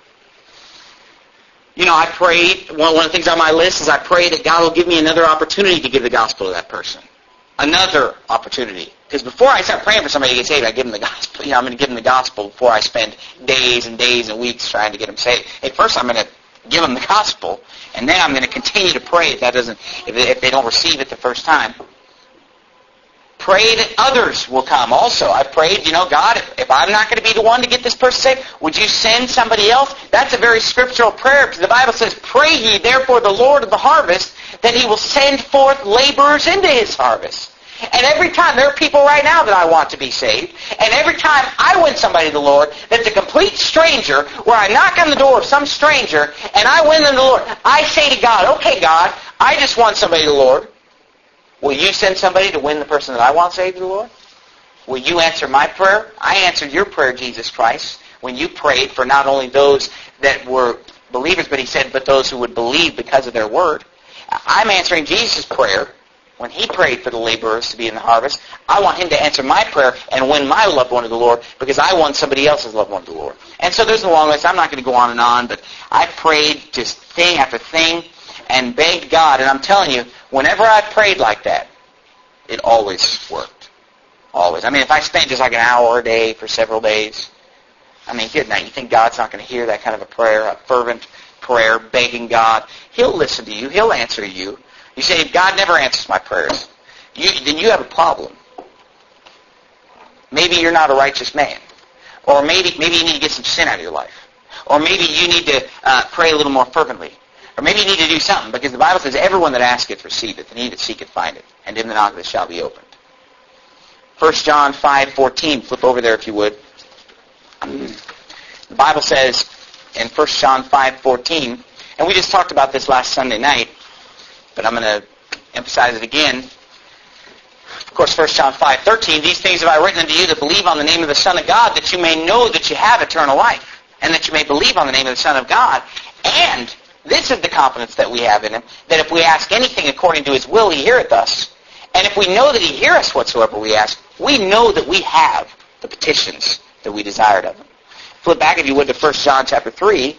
I prayed, one of the things on my list is I pray that God will give me another opportunity to give the gospel to that person. Another opportunity. Because before I start praying for somebody to get saved, I give them the gospel. I'm going to give them the gospel before I spend days and days and weeks trying to get them saved. Hey, first I'm going to give them the gospel, and then I'm going to continue to pray if they don't receive it the first time. Pray that others will come. Also, I prayed, God, if I'm not going to be the one to get this person saved, would you send somebody else? That's a very scriptural prayer, because the Bible says, pray ye therefore the Lord of the harvest, that he will send forth laborers into his harvest. And every time, there are people right now that I want to be saved, and every time I win somebody to the Lord that's a complete stranger, where I knock on the door of some stranger, and I win them to the Lord, I say to God, okay, God, I just won somebody to the Lord. Will you send somebody to win the person that I want saved to the Lord? Will you answer my prayer? I answered your prayer, Jesus Christ, when you prayed for not only those that were believers, but he said, but those who would believe because of their word. I'm answering Jesus' prayer when he prayed for the laborers to be in the harvest. I want him to answer my prayer and win my loved one to the Lord, because I won somebody else's loved one to the Lord. And so there's a long list. I'm not going to go on and on, but I prayed just thing after thing and begged God. And I'm telling you, whenever I prayed like that, it always worked. Always. I mean, if I spent just like an hour a day for several days, I mean, good night. You think God's not going to hear that kind of a prayer, a fervent prayer, begging God? He'll listen to you. He'll answer you. You say, if God never answers my prayers, then you have a problem. Maybe you're not a righteous man. Or maybe you need to get some sin out of your life. Or maybe you need to pray a little more fervently. Or maybe you need to do something, because the Bible says, everyone that asketh receiveth, and he that seeketh findeth, and him that knocketh shall be opened. 1 John 5:14, flip over there if you would. The Bible says in 1 John 5:14, and we just talked about this last Sunday night, but I'm going to emphasize it again. Of course, 1 John 5:13, these things have I written unto you that believe on the name of the Son of God, that you may know that you have eternal life, and that you may believe on the name of the Son of God. And this is the confidence that we have in him, that if we ask anything according to his will, he heareth us. And if we know that he heareth us whatsoever we ask, we know that we have the petitions that we desired of him. Flip back, if you would, to 1 John chapter 3,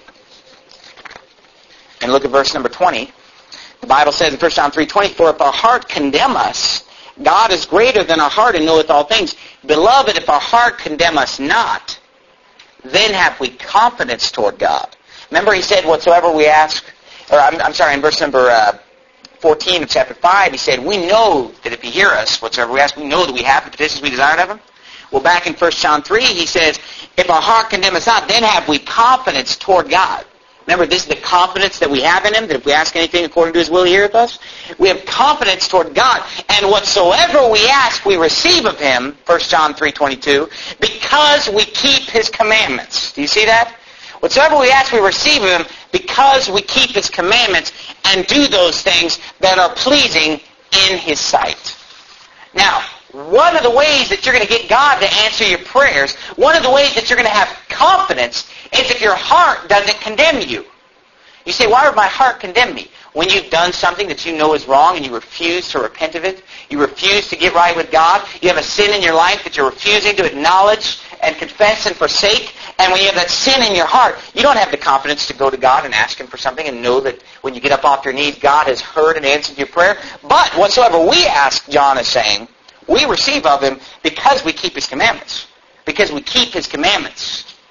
and look at verse number 20. The Bible says in 1 John 3:20, for if our heart condemn us, God is greater than our heart and knoweth all things. Beloved, if our heart condemn us not, then have we confidence toward God. Remember he said, whatsoever we ask, or I'm sorry, in verse number 14 of chapter 5, he said, we know that if he hear us, whatsoever we ask, we know that we have the petitions we desired of him. Well, back in 1 John 3, he says, if our heart condemn us not, then have we confidence toward God. Remember, this is the confidence that we have in him, that if we ask anything according to his will, he heareth us. We have confidence toward God. And whatsoever we ask, we receive of him, 1 John 3:22, because we keep his commandments. Do you see that? Whatsoever we ask, we receive of him because we keep his commandments and do those things that are pleasing in his sight. Now, one of the ways that you're going to get God to answer your prayers, one of the ways that you're going to have confidence, is if your heart doesn't condemn you. You say, why would my heart condemn me? When you've done something that you know is wrong and you refuse to repent of it, you refuse to get right with God, you have a sin in your life that you're refusing to acknowledge and confess and forsake, and when you have that sin in your heart, you don't have the confidence to go to God and ask him for something and know that when you get up off your knees, God has heard and answered your prayer. But whatsoever we ask, John is saying, we receive of him because we keep his commandments. Because we keep his commandments.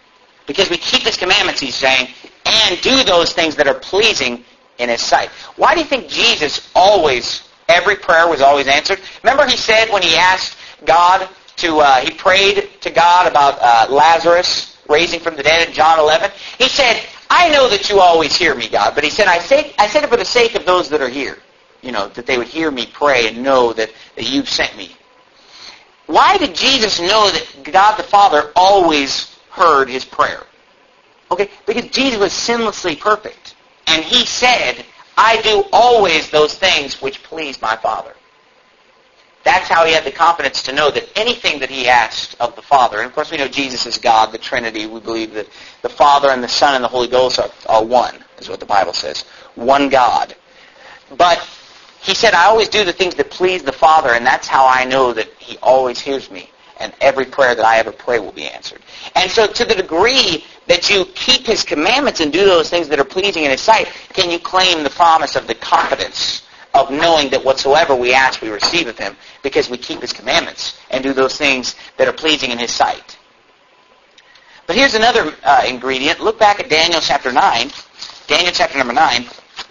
Because we keep His commandments, He's saying, and do those things that are pleasing in His sight. Why do you think Jesus every prayer was always answered? Remember He said when He asked God He prayed to God about Lazarus raising from the dead in John 11. He said, I know that you always hear me, God. But He said, I said it for the sake of those that are here. That they would hear me pray and know that You've sent me. Why did Jesus know that God the Father always heard His prayer? Okay, because Jesus was sinlessly perfect. And He said, I do always those things which please my Father. That's how He had the confidence to know that anything that He asked of the Father, and of course we know Jesus is God, the Trinity. We believe that the Father and the Son and the Holy Ghost are one, is what the Bible says. One God. But He said, I always do the things that please the Father, and that's how I know that He always hears me, and every prayer that I ever pray will be answered. And so to the degree that you keep His commandments and do those things that are pleasing in His sight, can you claim the promise of the confidence of knowing that whatsoever we ask we receive of Him, because we keep His commandments and do those things that are pleasing in His sight. But here's another ingredient. Look back at Daniel chapter 9. Daniel chapter number 9.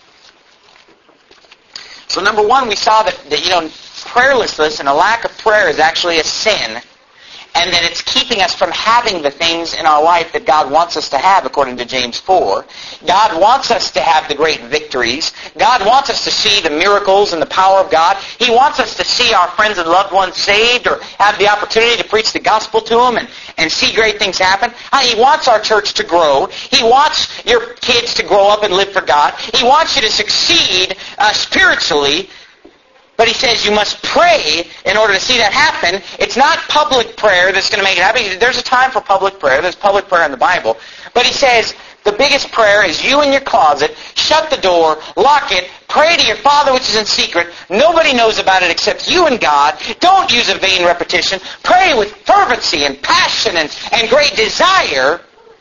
So number one, we saw that prayerlessness and a lack of prayer is actually a sin, and that it's keeping us from having the things in our life that God wants us to have, according to James 4. God wants us to have the great victories. God wants us to see the miracles and the power of God. He wants us to see our friends and loved ones saved, or have the opportunity to preach the gospel to them and see great things happen. He wants our church to grow. He wants your kids to grow up and live for God. He wants you to succeed spiritually. But He says you must pray in order to see that happen. It's not public prayer that's going to make it happen. There's a time for public prayer. There's public prayer in the Bible. But He says the biggest prayer is you in your closet, shut the door, lock it, pray to your Father which is in secret. Nobody knows about it except you and God. Don't use a vain repetition. Pray with fervency and passion and great desire.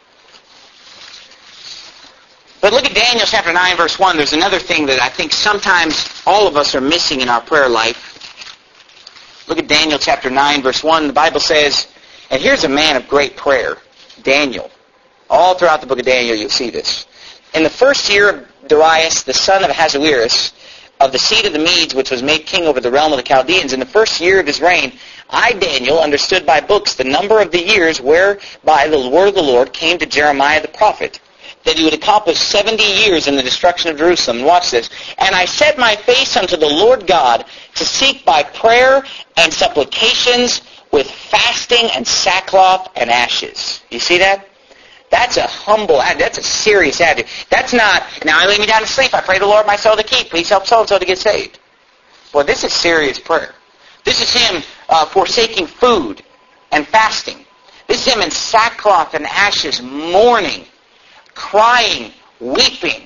But look at Daniel chapter 9, verse 1. There's another thing that I think sometimes all of us are missing in our prayer life. Look at Daniel chapter 9, verse 1. The Bible says, and here's a man of great prayer, Daniel. All throughout the book of Daniel you'll see this. In the first year of Darius, the son of Ahasuerus, of the seed of the Medes, which was made king over the realm of the Chaldeans, in the first year of his reign, I, Daniel, understood by books the number of the years whereby the word of the Lord came to Jeremiah the prophet, that He would accomplish 70 years in the destruction of Jerusalem. And watch this. And I set my face unto the Lord God to seek by prayer and supplications with fasting and sackcloth and ashes. You see that? That's a humble attitude. That's a serious attitude. That's not, now I lay me down to sleep. I pray the Lord my soul to keep. Please help so-and-so to get saved. Boy, this is serious prayer. This is him forsaking food and fasting. This is him in sackcloth and ashes, mourning, crying, weeping.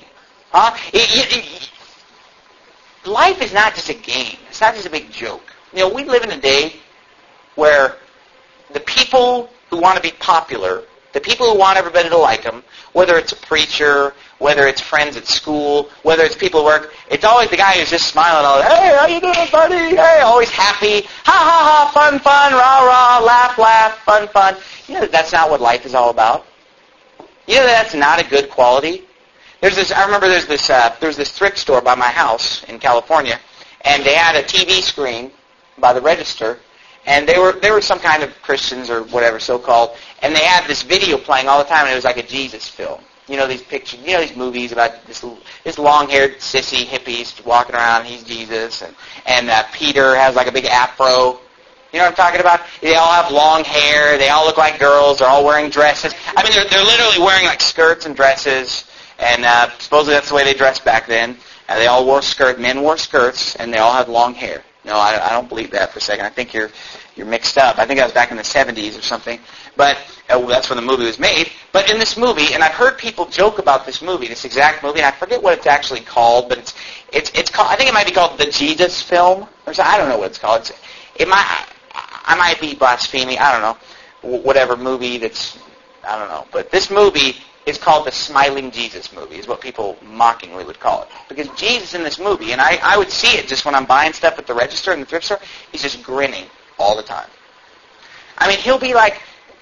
Life is not just a game. It's not just a big joke. We live in a day where the people who want to be popular, the people who want everybody to like them, whether it's a preacher, whether it's friends at school, whether it's people at work, it's always the guy who's just smiling all day. Hey, how you doing, buddy? Hey, always happy. Ha, ha, ha, fun, fun, rah, rah, laugh, laugh, fun, fun. That's not what life is all about. That's not a good quality. I remember there was this thrift store by my house in California, and they had a TV screen by the register, and they were some kind of Christians or whatever, so-called, and they had this video playing all the time, and it was like a Jesus film. These pictures, these movies about this long-haired sissy hippies walking around, he's Jesus, and Peter has like a big afro. You know what I'm talking about? They all have long hair. They all look like girls. They're all wearing dresses. I mean, they're literally wearing like skirts and dresses. And supposedly that's the way they dressed back then. They all wore skirts. Men wore skirts, and they all had long hair. No, I don't believe that for a second. I think you're mixed up. I think that was back in the 70s or something. But that's when the movie was made. But in this movie, and I've heard people joke about this movie, this exact movie, and I forget what it's actually called, but it's called. I think it might be called the Jesus film, or something. I don't know what it's called. I might be blaspheming. I don't know. Whatever movie I don't know. But this movie is called the Smiling Jesus movie, is what people mockingly would call it. Because Jesus in this movie, and I would see it just when I'm buying stuff at the register in the thrift store, he's just grinning all the time. I mean, he'll be like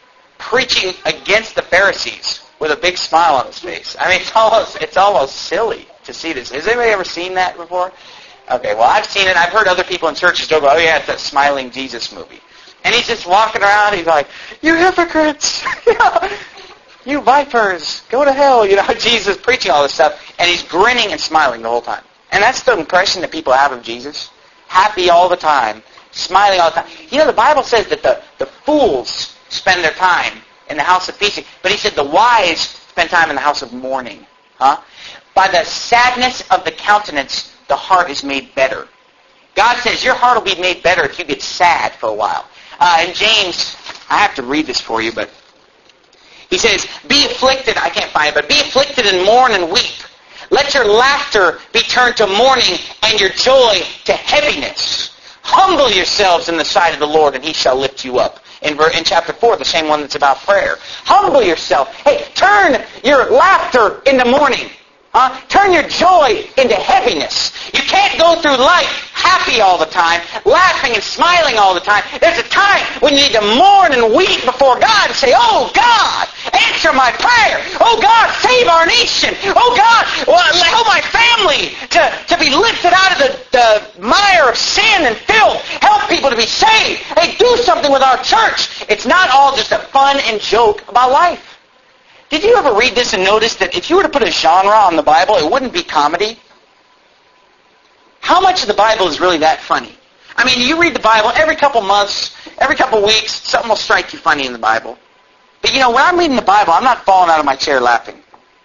preaching against the Pharisees with a big smile on his face. I mean, it's almost silly to see this. Has anybody ever seen that before? Okay, well, I've seen it. I've heard other people in churches go, oh, yeah, it's that Smiling Jesus movie. And he's just walking around. He's like, you hypocrites. You vipers. Go to hell. Jesus preaching all this stuff. And he's grinning and smiling the whole time. And that's the impression that people have of Jesus. Happy all the time. Smiling all the time. The Bible says that the fools spend their time in the house of feasting. But he said the wise spend time in the house of mourning. By the sadness of the countenance, the heart is made better. God says your heart will be made better if you get sad for a while. In James, I have to read this for you, but he says, be afflicted, I can't find it, but be afflicted and mourn and weep. Let your laughter be turned to mourning and your joy to heaviness. Humble yourselves in the sight of the Lord, and he shall lift you up. In chapter 4, the same one that's about prayer. Humble yourself. Hey, turn your laughter into mourning. Turn your joy into heaviness. You can't go through life happy all the time, laughing and smiling all the time. There's a time when you need to mourn and weep before God and say, oh, God, answer my prayer. Oh, God, save our nation. Oh, God, help my family to be lifted out of the mire of sin and filth. Help people to be saved. Hey, do something with our church. It's not all just a fun and joke about life. Did you ever read this and notice that if you were to put a genre on the Bible, it wouldn't be comedy? How much of the Bible is really that funny? I mean, you read the Bible every couple months, every couple weeks, something will strike you funny in the Bible. But when I'm reading the Bible, I'm not falling out of my chair laughing.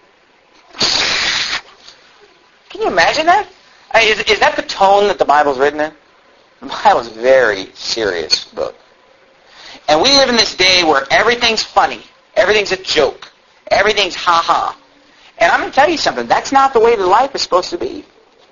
Can you imagine that? Is that the tone that the Bible's written in? The Bible's a very serious book. And we live in this day where everything's funny. Everything's a joke. Everything's ha-ha. And I'm going to tell you something. That's not the way that life is supposed to be.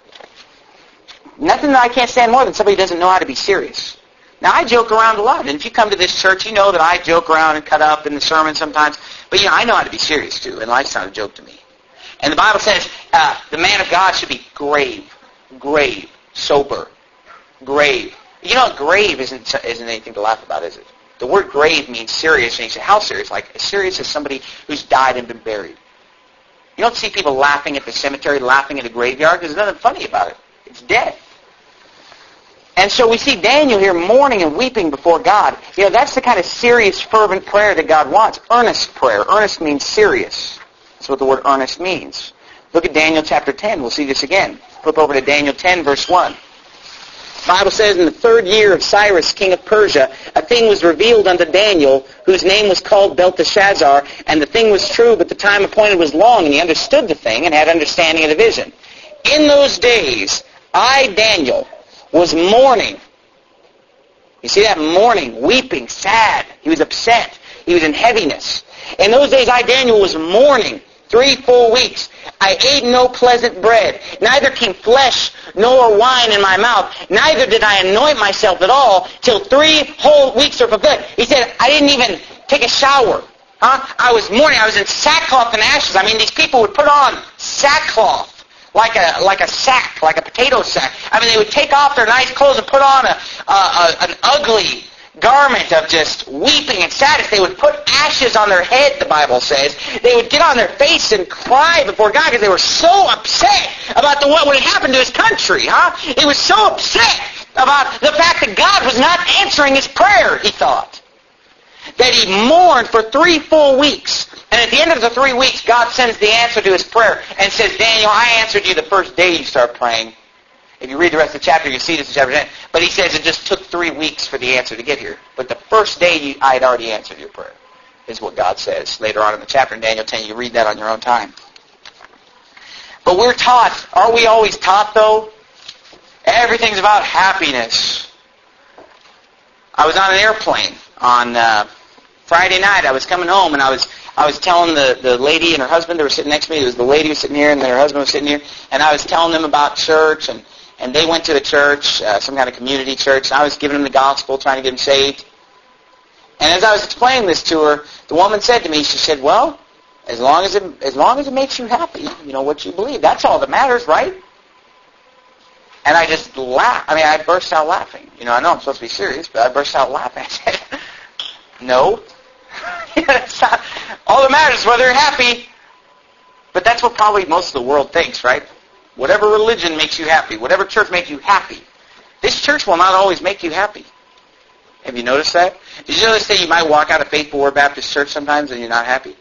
Nothing that I can't stand more than somebody who doesn't know how to be serious. Now, I joke around a lot. And if you come to this church, you know that I joke around and cut up in the sermon sometimes. But, I know how to be serious, too. And life's not a joke to me. And the Bible says the man of God should be grave, sober, grave. Grave isn't anything to laugh about, is it? The word grave means serious, and you say, how serious? Like, as serious as somebody who's died and been buried. You don't see people laughing at the cemetery, laughing at a graveyard, because there's nothing funny about it. It's dead. And so we see Daniel here mourning and weeping before God. That's the kind of serious, fervent prayer that God wants. Earnest prayer. Earnest means serious. That's what the word earnest means. Look at Daniel chapter 10. We'll see this again. Flip over to Daniel 10, verse 1. The Bible says, in the 3rd year of Cyrus, king of Persia, a thing was revealed unto Daniel, whose name was called Belteshazzar, and the thing was true, but the time appointed was long, and he understood the thing and had understanding of the vision. In those days, I, Daniel, was mourning. You see that? Mourning, weeping, sad. He was upset. He was in heaviness. In those days, I, Daniel, was mourning 3 full weeks. I ate no pleasant bread. Neither came flesh nor wine in my mouth. Neither did I anoint myself at all till 3 whole weeks are fulfilled. He said, I didn't even take a shower. I was mourning. I was in sackcloth and ashes. I mean, these people would put on sackcloth like a sack, like a potato sack. I mean, they would take off their nice clothes and put on an ugly garment of just weeping and sadness. They would put ashes on their head, the Bible says. They would get on their face and cry before God because they were so upset about what would happen to his country. He was so upset about the fact that God was not answering his prayer, he thought. That he mourned for 3 full weeks. And at the end of the 3 weeks, God sends the answer to his prayer and says, Daniel, I answered you the first day you start praying. If you read the rest of the chapter, you see this in chapter 10. But he says it just took 3 weeks for the answer to get here. But the first day I had already answered your prayer, is what God says. Later on in the chapter in Daniel 10, you read that on your own time. But we're taught, aren't we always taught, though? Everything's about happiness. I was on an airplane on Friday night. I was coming home, and I was telling the lady and her husband, they were sitting next to me. It was the lady who was sitting here, and then her husband was sitting here. And I was telling them about church, and they went to a church, some kind of community church. And I was giving them the gospel, trying to get them saved. And as I was explaining this to her, the woman said to me, she said, well, as long as it makes you happy, what you believe, that's all that matters, right? And I just laughed. I mean, I burst out laughing. I know I'm supposed to be serious, but I burst out laughing. I said, no. It's not, all that matters is whether you're happy. But that's what probably most of the world thinks, right? Whatever religion makes you happy, whatever church makes you happy, this church will not always make you happy. Have you noticed that? Did you notice that you might walk out of Faithful Word Baptist Church sometimes and you're not happy?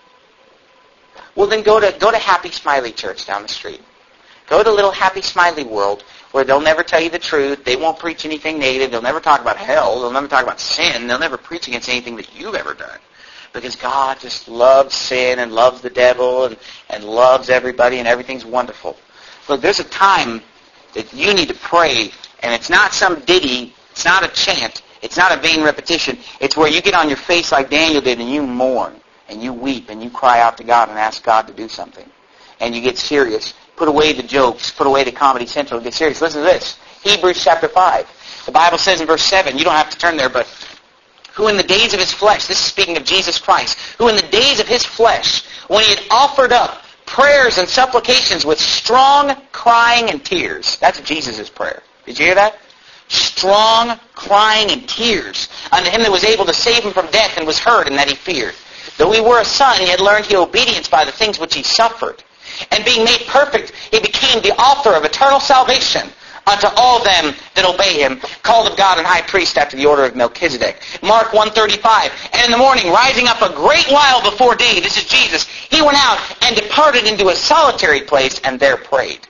Well, then go to Happy Smiley Church down the street. Go to Little Happy Smiley World, where they'll never tell you the truth. They won't preach anything negative. They'll never talk about hell. They'll never talk about sin. They'll never preach against anything that you've ever done. Because God just loves sin and loves the devil and loves everybody and everything's wonderful. Look, there's a time that you need to pray, and it's not some ditty. It's not a chant. It's not a vain repetition. It's where you get on your face like Daniel did and you mourn and you weep and you cry out to God and ask God to do something. And you get serious. Put away the jokes. Put away the Comedy Central. Get serious. Listen to this. Hebrews chapter 5. The Bible says in verse 7, you don't have to turn there, but who in the days of his flesh, this is speaking of Jesus Christ, who in the days of his flesh, when he had offered up prayers and supplications with strong crying and tears. That's Jesus' prayer. Did you hear that? Strong crying and tears unto him that was able to save him from death and was heard and that he feared. Though he were a son, he had learned he obedience by the things which he suffered. And being made perfect, he became the author of eternal salvation unto all them that obey him, called of God and high priest after the order of Melchizedek. Mark 1:35. And in the morning, rising up a great while before day, this is Jesus, he went out and departed into a solitary place and there prayed.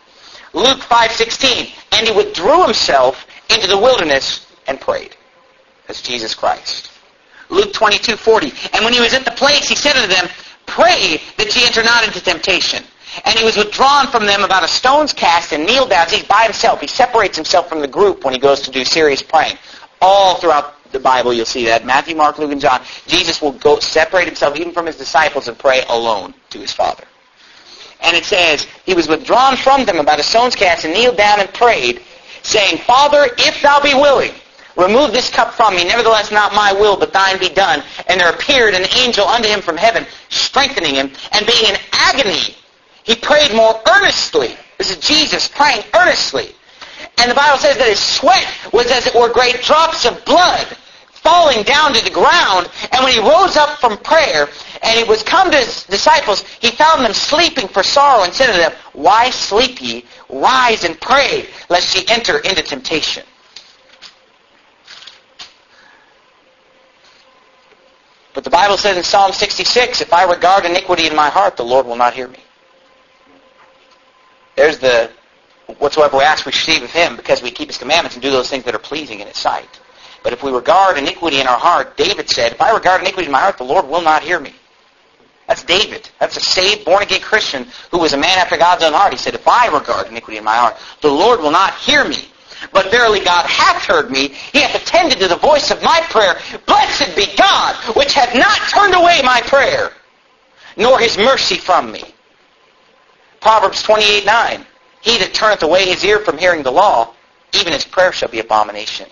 Luke 5:16. And he withdrew himself into the wilderness and prayed. That's Jesus Christ. Luke 22:40. And when he was at the place, he said unto them, pray that ye enter not into temptation. And he was withdrawn from them about a stone's cast and kneeled down. He's by himself. He separates himself from the group when he goes to do serious praying. All throughout the Bible you'll see that. Matthew, Mark, Luke, and John. Jesus will go separate himself even from his disciples and pray alone to his Father. And it says, he was withdrawn from them about a stone's cast and kneeled down and prayed, saying, Father, if thou be willing, remove this cup from me. Nevertheless, not my will, but thine be done. And there appeared an angel unto him from heaven, strengthening him. And being in agony, he prayed more earnestly. This is Jesus praying earnestly. And the Bible says that his sweat was as it were great drops of blood falling down to the ground. And when he rose up from prayer, and he was come to his disciples, he found them sleeping for sorrow, and said to them, why sleep ye? Rise and pray, lest ye enter into temptation. But the Bible says in Psalm 66, if I regard iniquity in my heart, the Lord will not hear me. There's the, whatsoever we ask we receive of him, because we keep his commandments and do those things that are pleasing in his sight. But if we regard iniquity in our heart, David said, if I regard iniquity in my heart, the Lord will not hear me. That's David. That's a saved, born-again Christian who was a man after God's own heart. He said, if I regard iniquity in my heart, the Lord will not hear me. But verily God hath heard me. He hath attended to the voice of my prayer. Blessed be God, which hath not turned away my prayer, nor his mercy from me. Proverbs 28:9. He that turneth away his ear from hearing the law, even his prayer shall be abomination.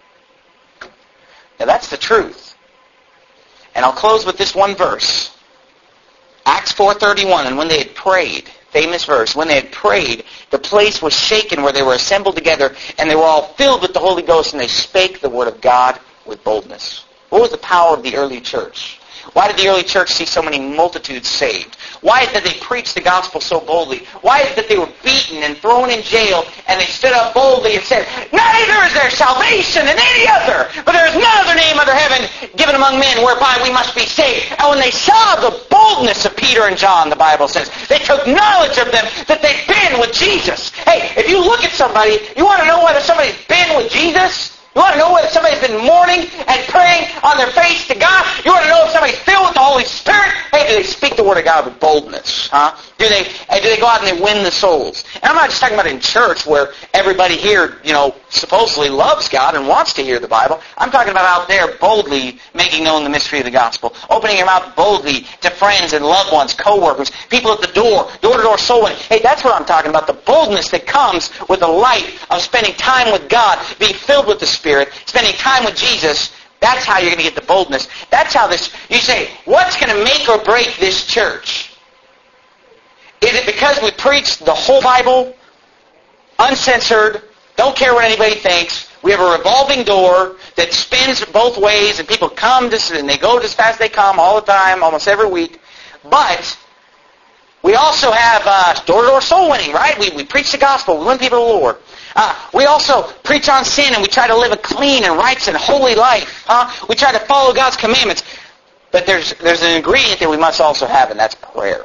Now that's the truth. And I'll close with this one verse. Acts 4:31. And when they had prayed, famous verse, when they had prayed, the place was shaken where they were assembled together, and they were all filled with the Holy Ghost, and they spake the word of God with boldness. What was the power of the early church? Why did the early church see so many multitudes saved? Why is it that they preached the gospel so boldly? Why is it that they were beaten and thrown in jail, and they stood up boldly and said, neither is there salvation in any other, but there is none other name under heaven given among men whereby we must be saved. And when they saw the boldness of Peter and John, the Bible says, they took knowledge of them that they'd been with Jesus. Hey, if you look at somebody, you want to know whether somebody's been with Jesus? You want to know whether somebody's been mourning and praying on their face to God? You want to know if somebody's filled with the Holy Spirit? Hey, do they speak the Word of God with boldness? Do they go out and they win the souls? And I'm not just talking about in church where everybody here, supposedly loves God and wants to hear the Bible. I'm talking about out there boldly making known the mystery of the gospel. Opening your mouth boldly to friends and loved ones, co-workers, people at the door-to-door soul winning. Hey, that's what I'm talking about. The boldness that comes with the light of spending time with God, being filled with the Spirit, spending time with Jesus. That's how you're going to get the boldness. That's how this, you say, what's going to make or break this church? Is it because we preach the whole Bible, uncensored, don't care what anybody thinks, We have a revolving door that spins both ways, and people come and they go just as fast as they come all the time, almost every week. But we also have door-to-door soul winning, right? We preach the gospel. We win people to the Lord. We also preach on sin, and we try to live a clean and righteous and holy life. We try to follow God's commandments. But there's an ingredient that we must also have, and that's prayer.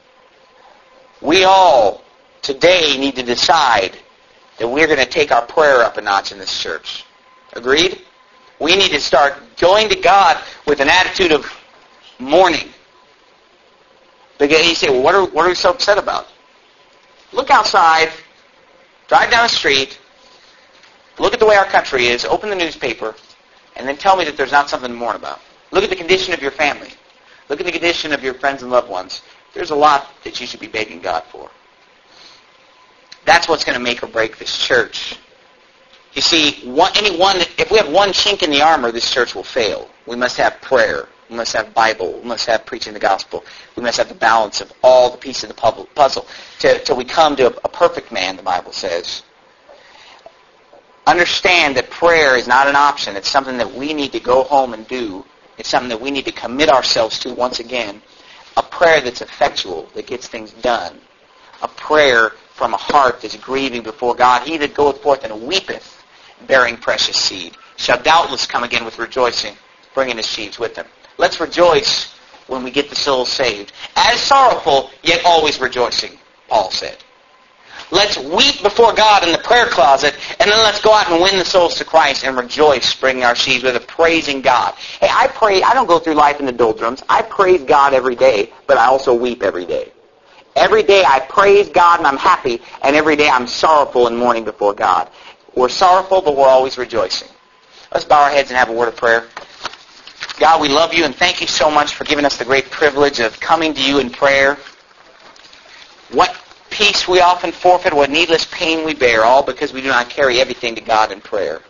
We all today need to decide that we're going to take our prayer up a notch in this church. Agreed? We need to start going to God with an attitude of mourning. Because you say, well, what are we so upset about? Look outside, drive down the street, look at the way our country is, open the newspaper, and then tell me that there's not something to mourn about. Look at the condition of your family. Look at the condition of your friends and loved ones. There's a lot that you should be begging God for. That's what's going to make or break this church. You see, if we have one chink in the armor, this church will fail. We must have prayer. We must have Bible. We must have preaching the gospel. We must have the balance of all the pieces of the puzzle till we come to a perfect man, the Bible says. Understand that prayer is not an option. It's something that we need to go home and do. It's something that we need to commit ourselves to once again. A prayer that's effectual, that gets things done. A prayer from a heart that's grieving before God. He that goeth forth and weepeth, bearing precious seed, shall doubtless come again with rejoicing, bringing his sheaves with him. Let's rejoice when we get the souls saved. As sorrowful, yet always rejoicing, Paul said. Let's weep before God in the prayer closet, and then let's go out and win the souls to Christ and rejoice, bringing our sheaves with it, praising God. Hey, I pray. I don't go through life in the doldrums. I praise God every day, but I also weep every day. Every day I praise God and I'm happy, and every day I'm sorrowful and mourning before God. We're sorrowful, but we're always rejoicing. Let's bow our heads and have a word of prayer. God, we love you and thank you so much for giving us the great privilege of coming to you in prayer. What peace we often forfeit, what needless pain we bear, all because we do not carry everything to God in prayer.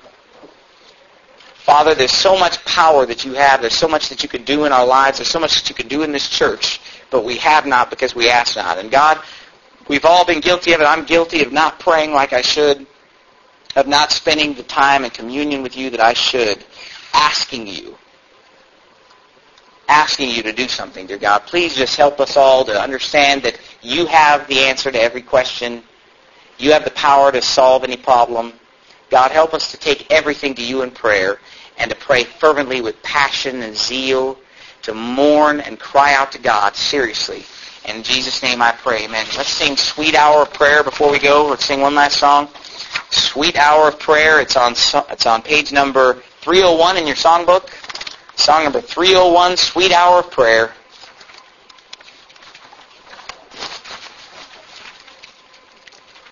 Father, there's so much power that you have. There's so much that you could do in our lives. There's so much that you could do in this church, but we have not because we ask not. And God, we've all been guilty of it. I'm guilty of not praying like I should, of not spending the time and communion with you that I should, asking you to do something, dear God. Please just help us all to understand that you have the answer to every question. You have the power to solve any problem. God, help us to take everything to you in prayer and to pray fervently with passion and zeal, to mourn and cry out to God seriously. And in Jesus' name I pray, amen. Let's sing Sweet Hour of Prayer before we go. Let's sing one last song. Sweet Hour of Prayer. It's on page number 301 in your songbook. Song number 301, Sweet Hour of Prayer.